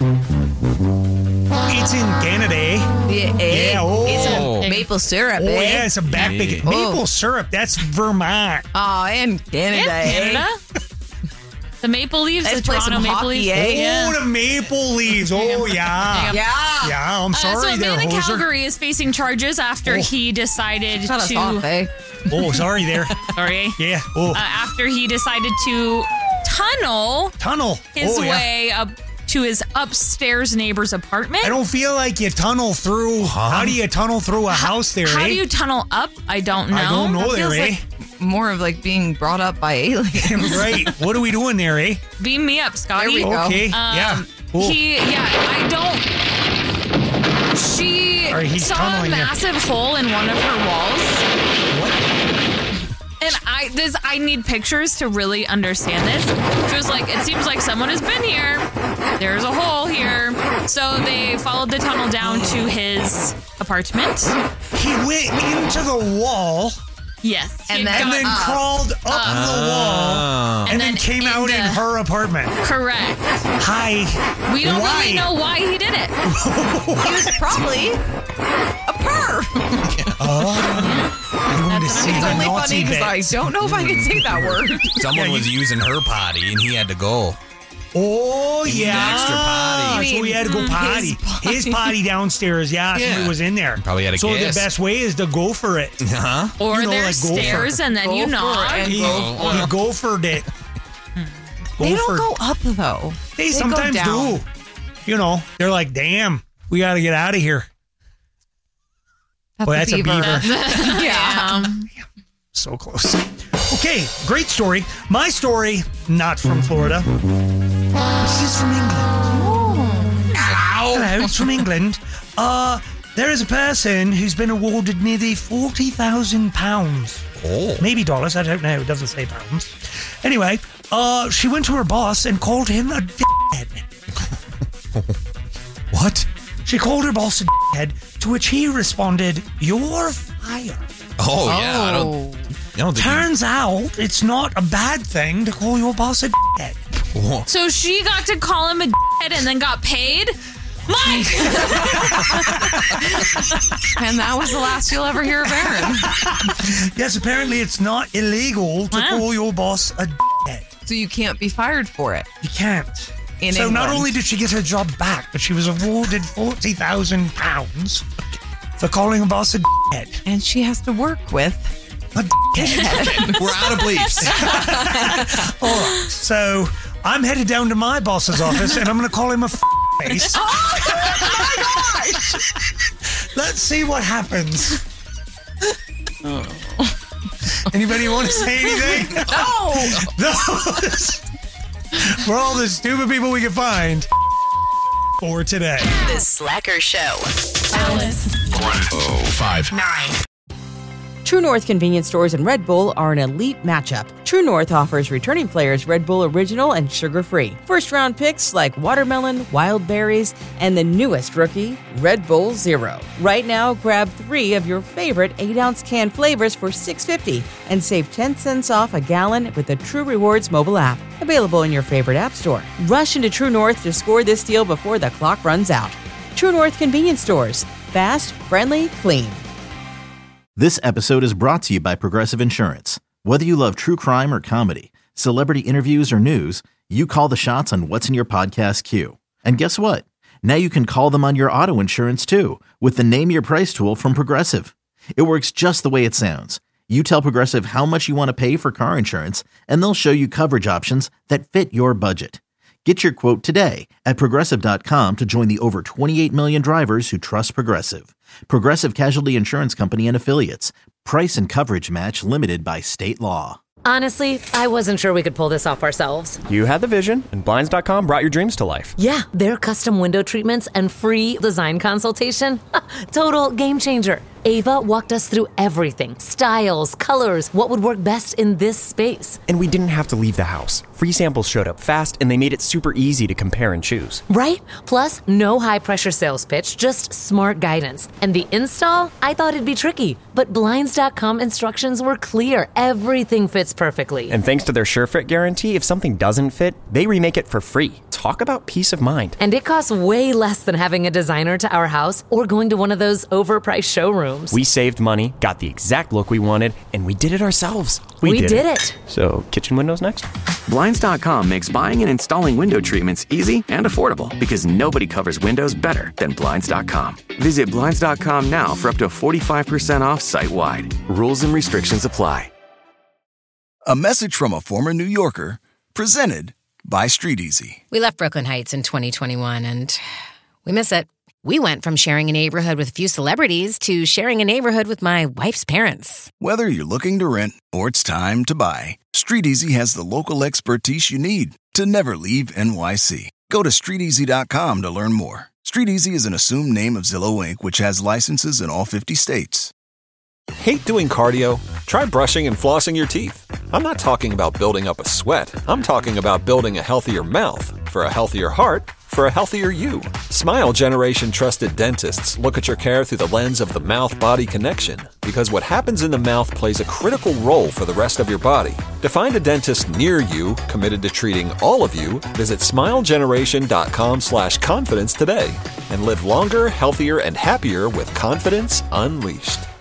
It's in Canada, eh? Yeah, eh? Yeah, oh. It's a maple syrup, Oh, eh? yeah, it's a back Yeah. bacon. Maple Oh. syrup, that's Vermont. Oh, and Canada, In eh? Canada. The Maple Leafs, Let's the play Toronto some Maple hockey, Leafs. eh? Yeah. Oh, the Maple Leaves. Oh, yeah. Yeah. Yeah, I'm Uh, so sorry a there, man in hoser. Calgary is facing charges after Oh. he decided Shut us to. off, eh? Oh, sorry there. Sorry. Yeah. Oh, Uh, after he decided to tunnel tunnel. his oh, yeah. way up to his upstairs neighbor's apartment. I don't feel like you tunnel through. How do you tunnel through a house there, How eh? do you tunnel up? I don't know. I don't know That there, feels eh? like more of like being brought up by aliens. Right. What are we doing there, eh? Beam me up, Scotty. There we go. Okay. Um, yeah. Cool. He, yeah, I don't. She All right, he's saw a tunneling there. massive hole in one of her walls. What? And I this I need pictures to really understand this. She was like, it seems like someone has been here. There's a hole here. So they followed the tunnel down to his apartment. He went into the wall Yes. And He then- and got- then up. crawled up the wall Oh. and, then, then came out in into- her apartment. Correct. Hi. We don't Why? really know why he did it. He was probably a perv. Oh. You wanted to see It's the only naughty funny because I bits. don't know if I can say that word. Someone Yeah, was you- using her potty and he had to go. Oh, He needed yeah. extra potty. So he had to go His potty. potty. His potty downstairs. Yeah, Yeah. somebody was in there. Probably had a So guess. the best way is to go for it. Huh? Or You know, there's like, go for stairs it. and then Go you for knock. it and He, go for he it. go for it. Go They don't for- go up though. They, go sometimes down. do. You know, they're like, damn, we got to get out of here. That's, Well, that's a beaver. yeah. Um, So close. Okay, great story. My story, not from Florida. This is from England. Hello, it's from England. Uh, there is a person who's been awarded nearly forty thousand pounds. Oh. Maybe dollars, I don't know. It doesn't say pounds. Anyway, uh, she went to her boss and called him a dickhead. What? She called her boss a dickhead, to which he responded, "You're fired." Oh, yeah. I don't, I don't think Turns out it's not a bad thing to call your boss a dickhead. you, so she got to call him a d***head and then got paid? Mike! And that was the last you'll ever hear of Aaron. Yes, apparently it's not illegal to Wow. call your boss a dickhead. So you can't be fired for it. You can't. In so not England. only did she get her job back, but she was awarded forty thousand pounds for calling a boss a dickhead. And she has to work with a dickhead. we're out of bleeps. All right, so I'm headed down to my boss's office, and I'm going to call him a f- face. Oh my gosh! Let's see what happens. Anybody want to say anything? No! Those we're all the stupid people we can find for today. The Slacker Show. Alice. one oh five. Nine. True North convenience stores and Red Bull are an elite matchup. True North offers returning players Red Bull Original and sugar-free. First-round picks like watermelon, wild berries, and the newest rookie, Red Bull Zero. Right now, grab three of your favorite eight-ounce can flavors for six dollars and fifty cents and save ten cents off a gallon with the True Rewards mobile app. Available in your favorite app store. Rush into True North to score this deal before the clock runs out. True North convenience stores. Fast, friendly, clean. This episode is brought to you by Progressive Insurance. Whether you love true crime or comedy, celebrity interviews or news, you call the shots on what's in your podcast queue. And guess what? Now you can call them on your auto insurance too with the Name Your Price tool from Progressive. It works just the way it sounds. You tell Progressive how much you want to pay for car insurance, and they'll show you coverage options that fit your budget. Get your quote today at Progressive dot com to join the over twenty-eight million drivers who trust Progressive. Progressive Casualty Insurance Company and Affiliates. Price and coverage match limited by state law. Honestly, I wasn't sure we could pull this off ourselves. You had the vision, and Blinds dot com brought your dreams to life. Yeah, their custom window treatments and free design consultation. Total game changer. Ava walked us through everything. Styles, colors, what would work best in this space. And we didn't have to leave the house. Free samples showed up fast, and they made it super easy to compare and choose. Right? Plus, no high-pressure sales pitch, just smart guidance. And the install? I thought it'd be tricky, but Blinds dot com instructions were clear. Everything fits perfectly. And thanks to their SureFit guarantee, if something doesn't fit, they remake it for free. Talk about peace of mind. And it costs way less than having a designer to our house or going to one of those overpriced showrooms. We saved money, got the exact look we wanted, and we did it ourselves. We, we did, did it. it. So, kitchen windows next? Blinds dot com makes buying and installing window treatments easy and affordable because nobody covers windows better than Blinds dot com. Visit Blinds dot com now for up to forty-five percent off site-wide. Rules and restrictions apply. A message from a former New Yorker, presented by Street Easy. We left Brooklyn Heights in twenty twenty-one, and we miss it. We went from sharing a neighborhood with a few celebrities to sharing a neighborhood with my wife's parents. Whether you're looking to rent or it's time to buy, Street Easy has the local expertise you need to never leave N Y C. Go to street easy dot com to learn more. Street Easy is an assumed name of Zillow Incorporated, which has licenses in all fifty states. Hate doing cardio? Try brushing and flossing your teeth. I'm not talking about building up a sweat. I'm talking about building a healthier mouth for a healthier heart for a healthier you. Smile Generation trusted dentists look at your care through the lens of the mouth-body connection because what happens in the mouth plays a critical role for the rest of your body. To find a dentist near you committed to treating all of you, visit smile generation dot com slash confidence today and live longer, healthier, and happier with confidence unleashed.